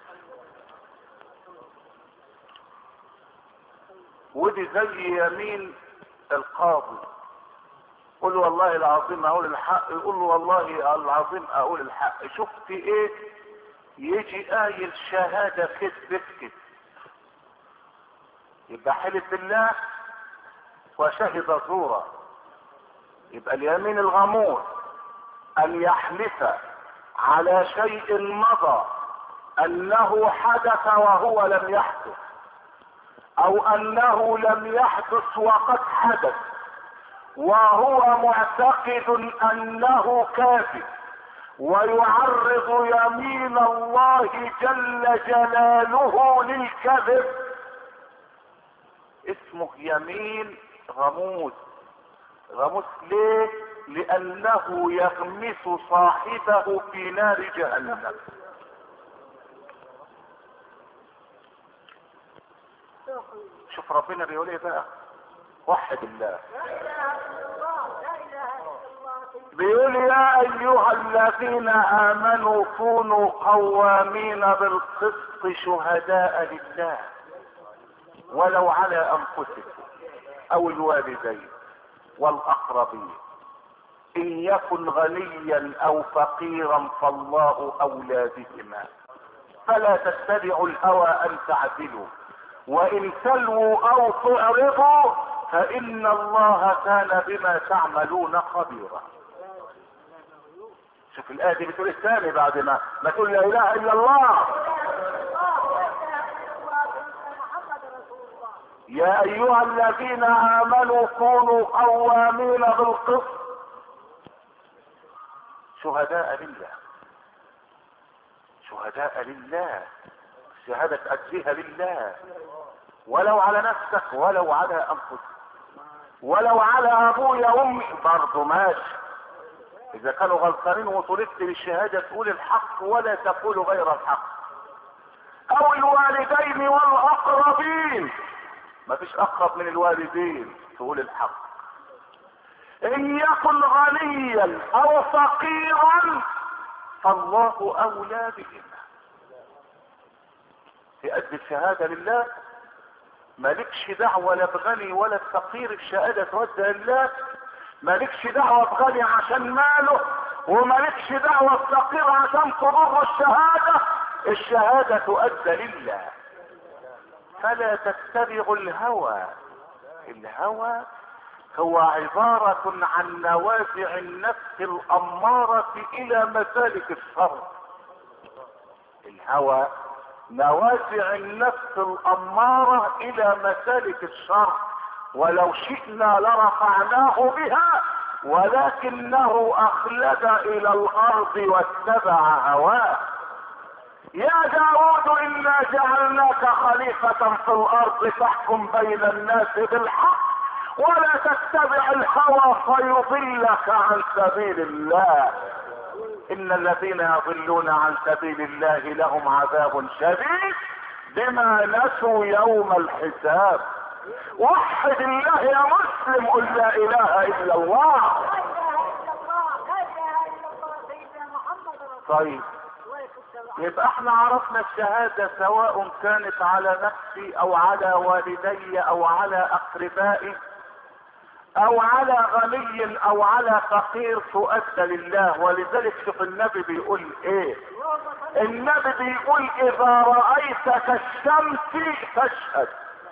ودي زي يمين القاضي، قل والله العظيم اقول الحق، يقول له والله العظيم اقول الحق. شفت ايه؟ يجي قايل شهادة كذب كذب، يبقى حلف بالله وشهد زورا. يبقى اليمين الغموس ان يحلف على شيء مضى انه حدث وهو لم يحدث، او انه لم يحدث وقد حدث، وهو معتقد انه كاذب، ويعرض يمين الله جل جلاله للكذب. اسمه يمين غموس. غموس ليه؟ لانه يغمس صاحبه في نار جهنم. شوف ربنا بيقول ايه بقى؟ وحد الله. لا اله الا الله، لا اله الا الله. بيقول يا ايها الذين امنوا كونوا قوامين بالقسط شهداء لله ولو على انفسكم او الوالدين والاقربين ان يكن غنيا او فقيرا فالله اولى بهما فلا تتبعوا الهوى ان تعدلوا وان تلووا او تعرضوا فان الله كان بما تعملون خبيرا. شوف الآية دي بتقول الثاني بعد ما ما تقول لا اله الا الله. يا ايها الذين امنوا كونوا قوامين بالقسط شهداء لله. شهداء لله، الشهادة تأديها لله ولو على نفسك ولو على انفسك ولو على ابويا وامي برضه ماشي. اذا كانوا غلطانين وطلبت بالشهادة تقول الحق ولا تقول غير الحق. او الوالدين والاقربين، ما فيش اقرب من الوالدين، تقول الحق. ان يكن غنيا او فقيرا فالله اولى بهما. تؤدي الشهادة لله، مالكش دعوة لا بغني ولا بفقير، الشهادة تودى لله. مالكش دعوة بغني عشان ماله، ومالكش دعوة بفقير عشان تضر الشهادة. الشهادة تؤدى لله. فلا تتبعوا الهوى. الهوى هو عبارة عن نوازع النفس الأمارة إلى مسالك الشر. الهوى نوازع النفس الأمارة إلى مسالك الشر، ولو شئنا لرفعناه بها ولكنه أخلد إلى الأرض واتبع هواه. يا داود انا جعلناك خليفة في الارض تحكم بين الناس بالحق ولا تتبع الهوى فيضلك عن سبيل الله. ان الذين يضلون عن سبيل الله لهم عذاب شديد بما نسوا يوم الحساب. وحد الله يا مسلم، قل لا اله الا الله. لا اله الا الله، لا اله الا الله سيدنا محمد رسول طيب يبقى احنا عرفنا الشهادة سواء كانت على نفسي او على والدي او على اقربائي او على غني او على فقير تؤدى لله. ولذلك شوف النبي بيقول ايه، النبي بيقول اذا رأيت كالشمس فاشهد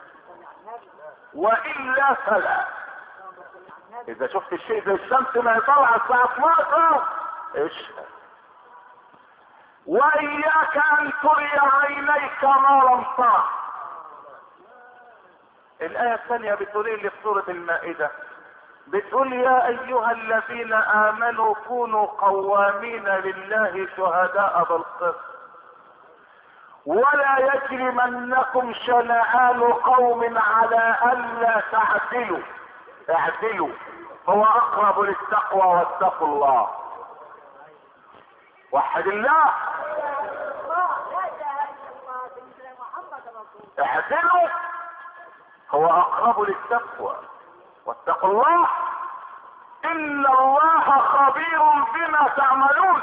والا فلا. اذا شفت الشيء زي الشمس ما يطلع الساعة اتناشر اشهد. واياك ان تري عينيك ما لم ترى. الايه الثانيه بتقول ايه اللي في سوره المائده؟ بتقول يا ايها الذين امنوا كونوا قوامين لله شهداء بالقسط ولا يجرمنكم شنآن قوم على الا تعدلوا اعدلوا هو اقرب للتقوى واتقوا الله. وحد الله. اعدلوا هو اقرب للتقوى واتقوا الله ان الله خبير بما تعملون.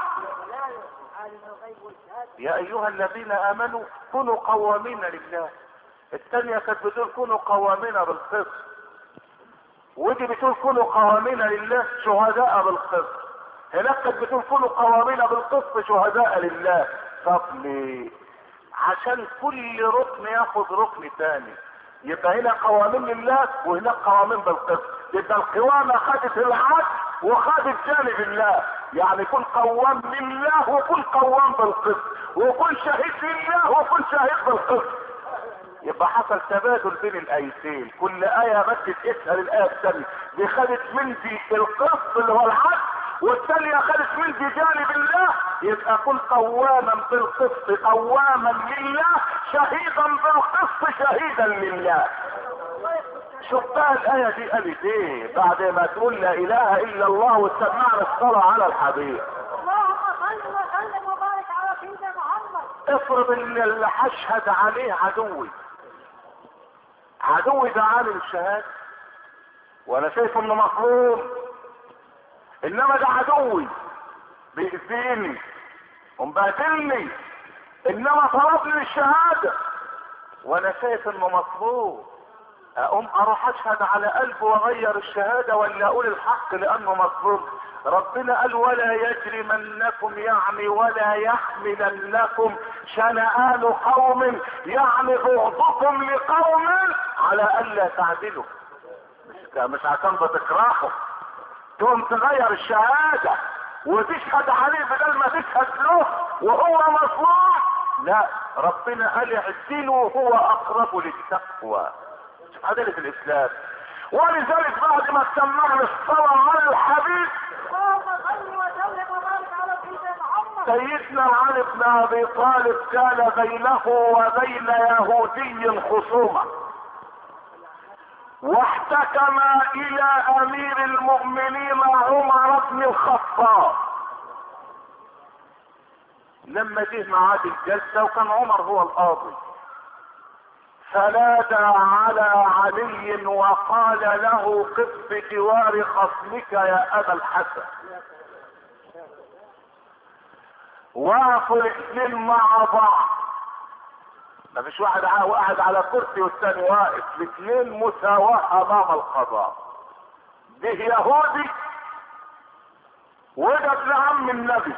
يا ايها الذين امنوا كونوا قوامين لله. الثانية كانت بتقول كونوا قوامين بالقسط، ودي بتقول كونوا قوامين لله شهداء بالقسط. هناك كانت بتقول كونوا قوامين بالقسط شهداء لله. طب ليه؟ عشان كل ركن ياخد ركن تاني. يبقى هنا قوامين لله وهناك قوامين بالقسط. يبقى القوامة خدت العدل وخدت جانب الله. يعني كن قوام لله وكن قوام بالقسط وكن شهيد لله وكن شهيد بالقسط. يبقى حصل تبادل بين الايتين. كل ايه بس تسأل الايه الثانيه. دي خدت من دي القسط اللي هو العدل والثانية خدت من دي جانب الله. يبقى كن قواما بالقسط قواما لله شهيدا بالقسط شهيدا لله. شوف بقى الآية دي قالت ايه بعد ما تقول لا اله الا الله وسمعنا الصلاة على الحبيب. اللهم صل وسلم وبارك على سيدنا محمد. افرض ان اللي هشهد عليه عدوي، عدوي ده عامل الشهادة وانا شايف انه مظلوم، انما ده عدوي بيأذيني ومبهدلني، انما طلبني الشهادة وانا شايف انه مظلوم. اقوم اروح اشهد على قلبه واغير الشهادة ولا اقول الحق لانه مظلوم؟ ربنا قال ولا يجرمنكم يعني ولا يحملنكم شنآن قوم يعني بغضكم لقوم على الا تعدلوا. مش مش عشان بتكرهوا تقوم تغير الشهادة وتشهد عليه بدل ما تشهد له وهو مظلوم. لا، ربنا قال اعدلوا هو اقرب للتقوى. شوف عدالة الاسلام. ولذلك بعد ما سمعنا الصلاة على الحبيب اللهم صل وسلم وبارك على سيدنا محمد. سيدنا علي بن ابي طالب كان بينه وبين يهودي خصومة واحتكم الى امير المؤمنين عمر بن الخطاب. لما جه معاد الجلسة وكان عمر هو القاضي فنادى على علي وقال له قف بجوار خصمك يا ابا الحسن. وقفوا الاثنين مع بعض، ما فيش واحد قاعد على كرسي والثاني واقف، الاثنين مساواة امام القضاء. ده يهودي وده ابن عم النبي.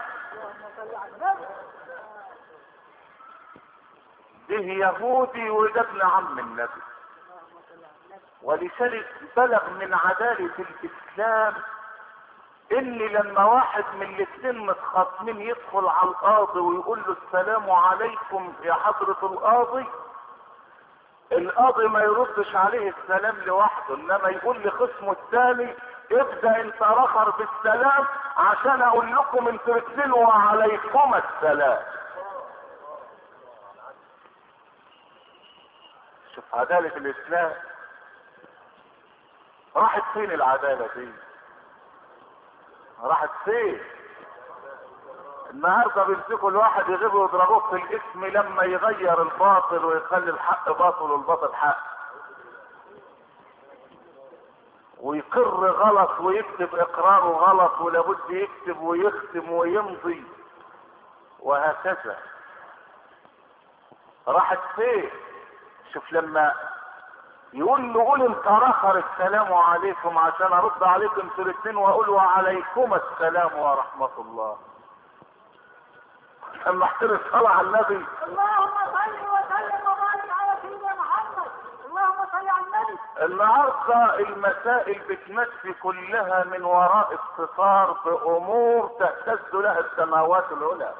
ده يهودي وده ابن عم النبي. ولذلك بلغ من عدالة الاسلام ان لما واحد من الاثنين متخاصمين يدخل على القاضي ويقول له السلام عليكم يا حضرة القاضي، القاضي ما يردش عليه السلام لوحده، انما يقول لخصمه الثاني ابدأ انت اخر بالسلام عشان اقول لكم انتوا الاثنين وعليكم السلام. شوف عدالة الاسلام راحت فين العدالة دي؟ راحت فين؟ النهارده بيمسكوا الواحد يغيبوا يضربوه في الاسم لما يغير الباطل ويخلي الحق باطل والباطل حق، ويقر غلط ويكتب اقراره غلط ولابد يكتب ويختم ويمضي، وهكذا. راحت فين؟ شوف لما يقول له قول انت رخر السلام عليكم عشان ارد عليكم انتوا الاثنين واقول وعليكم السلام ورحمه الله. لما احترم الصلاه على النبي. اللهم صل وسلم وبارك على سيدنا محمد. اللهم صل على النبي. النهارده المسائل بتمشي كلها من وراء الستار بامور تهتز لها السماوات العلى.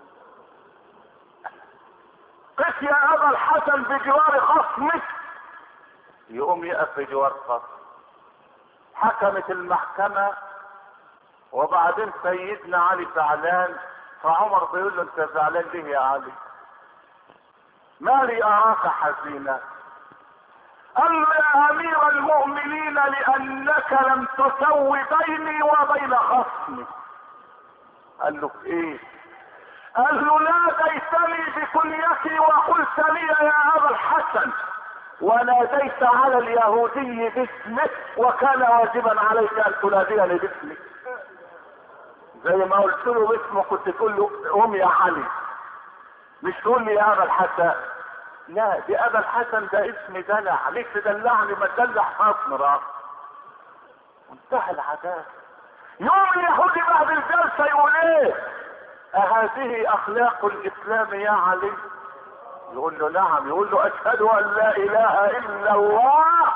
قف يا ابا الحسن بجوار خصمك، يقوم يقف بجوار خصم. حكمت المحكمة وبعدين سيدنا علي زعلان، فعمر بيقول له انت زعلان ليه يا علي؟ ما لي اراك حزينا. قال له يا امير المؤمنين لانك لم تسوي بيني وبين خصمي. قال له ايه؟ قال له ناديتني بكنيتي وقلت لي يا ابا الحسن، وناديت على اليهودي باسمك وكان واجبا عليك ان تناديني باسمك. زي ما قلت له باسمه كنت تقول له قوم يا علي، مش تقول لي يا ابا الحسن. لا، دي ابا الحسن ده اسم دلع، ليك تدلعني ما تدلع خصم راس. منتهى العداله. يوم اليهودي بعد الجلسه يقول ايه؟ أهذه أخلاق الإسلام يا علي؟ يقول له نعم. يقول له أشهد أن لا إله إلا الله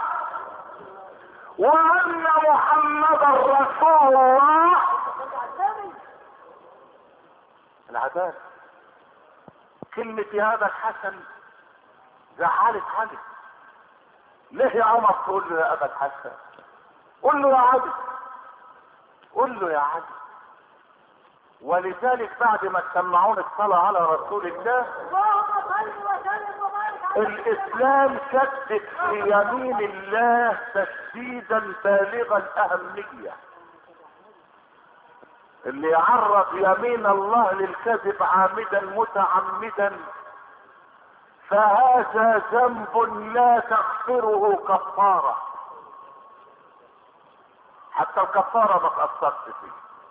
وأن محمدا رسول الله. العدالة. كلمة يا أبا الحسن زعلت علي. ليه يا عمر تقول له يا أبا الحسن؟ قول له يا علي، قول له يا علي. ولذلك بعد ما سمعون الصلاة على رسول الله، اللهم صل وسلم وبارك على الاسلام شدد في يمين الله تشديدا بالغ الاهمية. اللي يعرض يمين الله للكذب عامدا متعمدا فهذا ذنب لا تغفره كفارة، حتى الكفارة ما تأثرش فيه،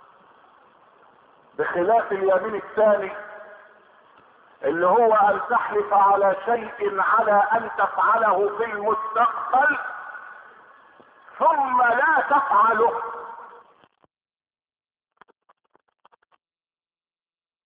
بخلاف اليمين الثاني اللي هو ان تحلف على شيء على ان تفعله في المستقبل ثم لا تفعله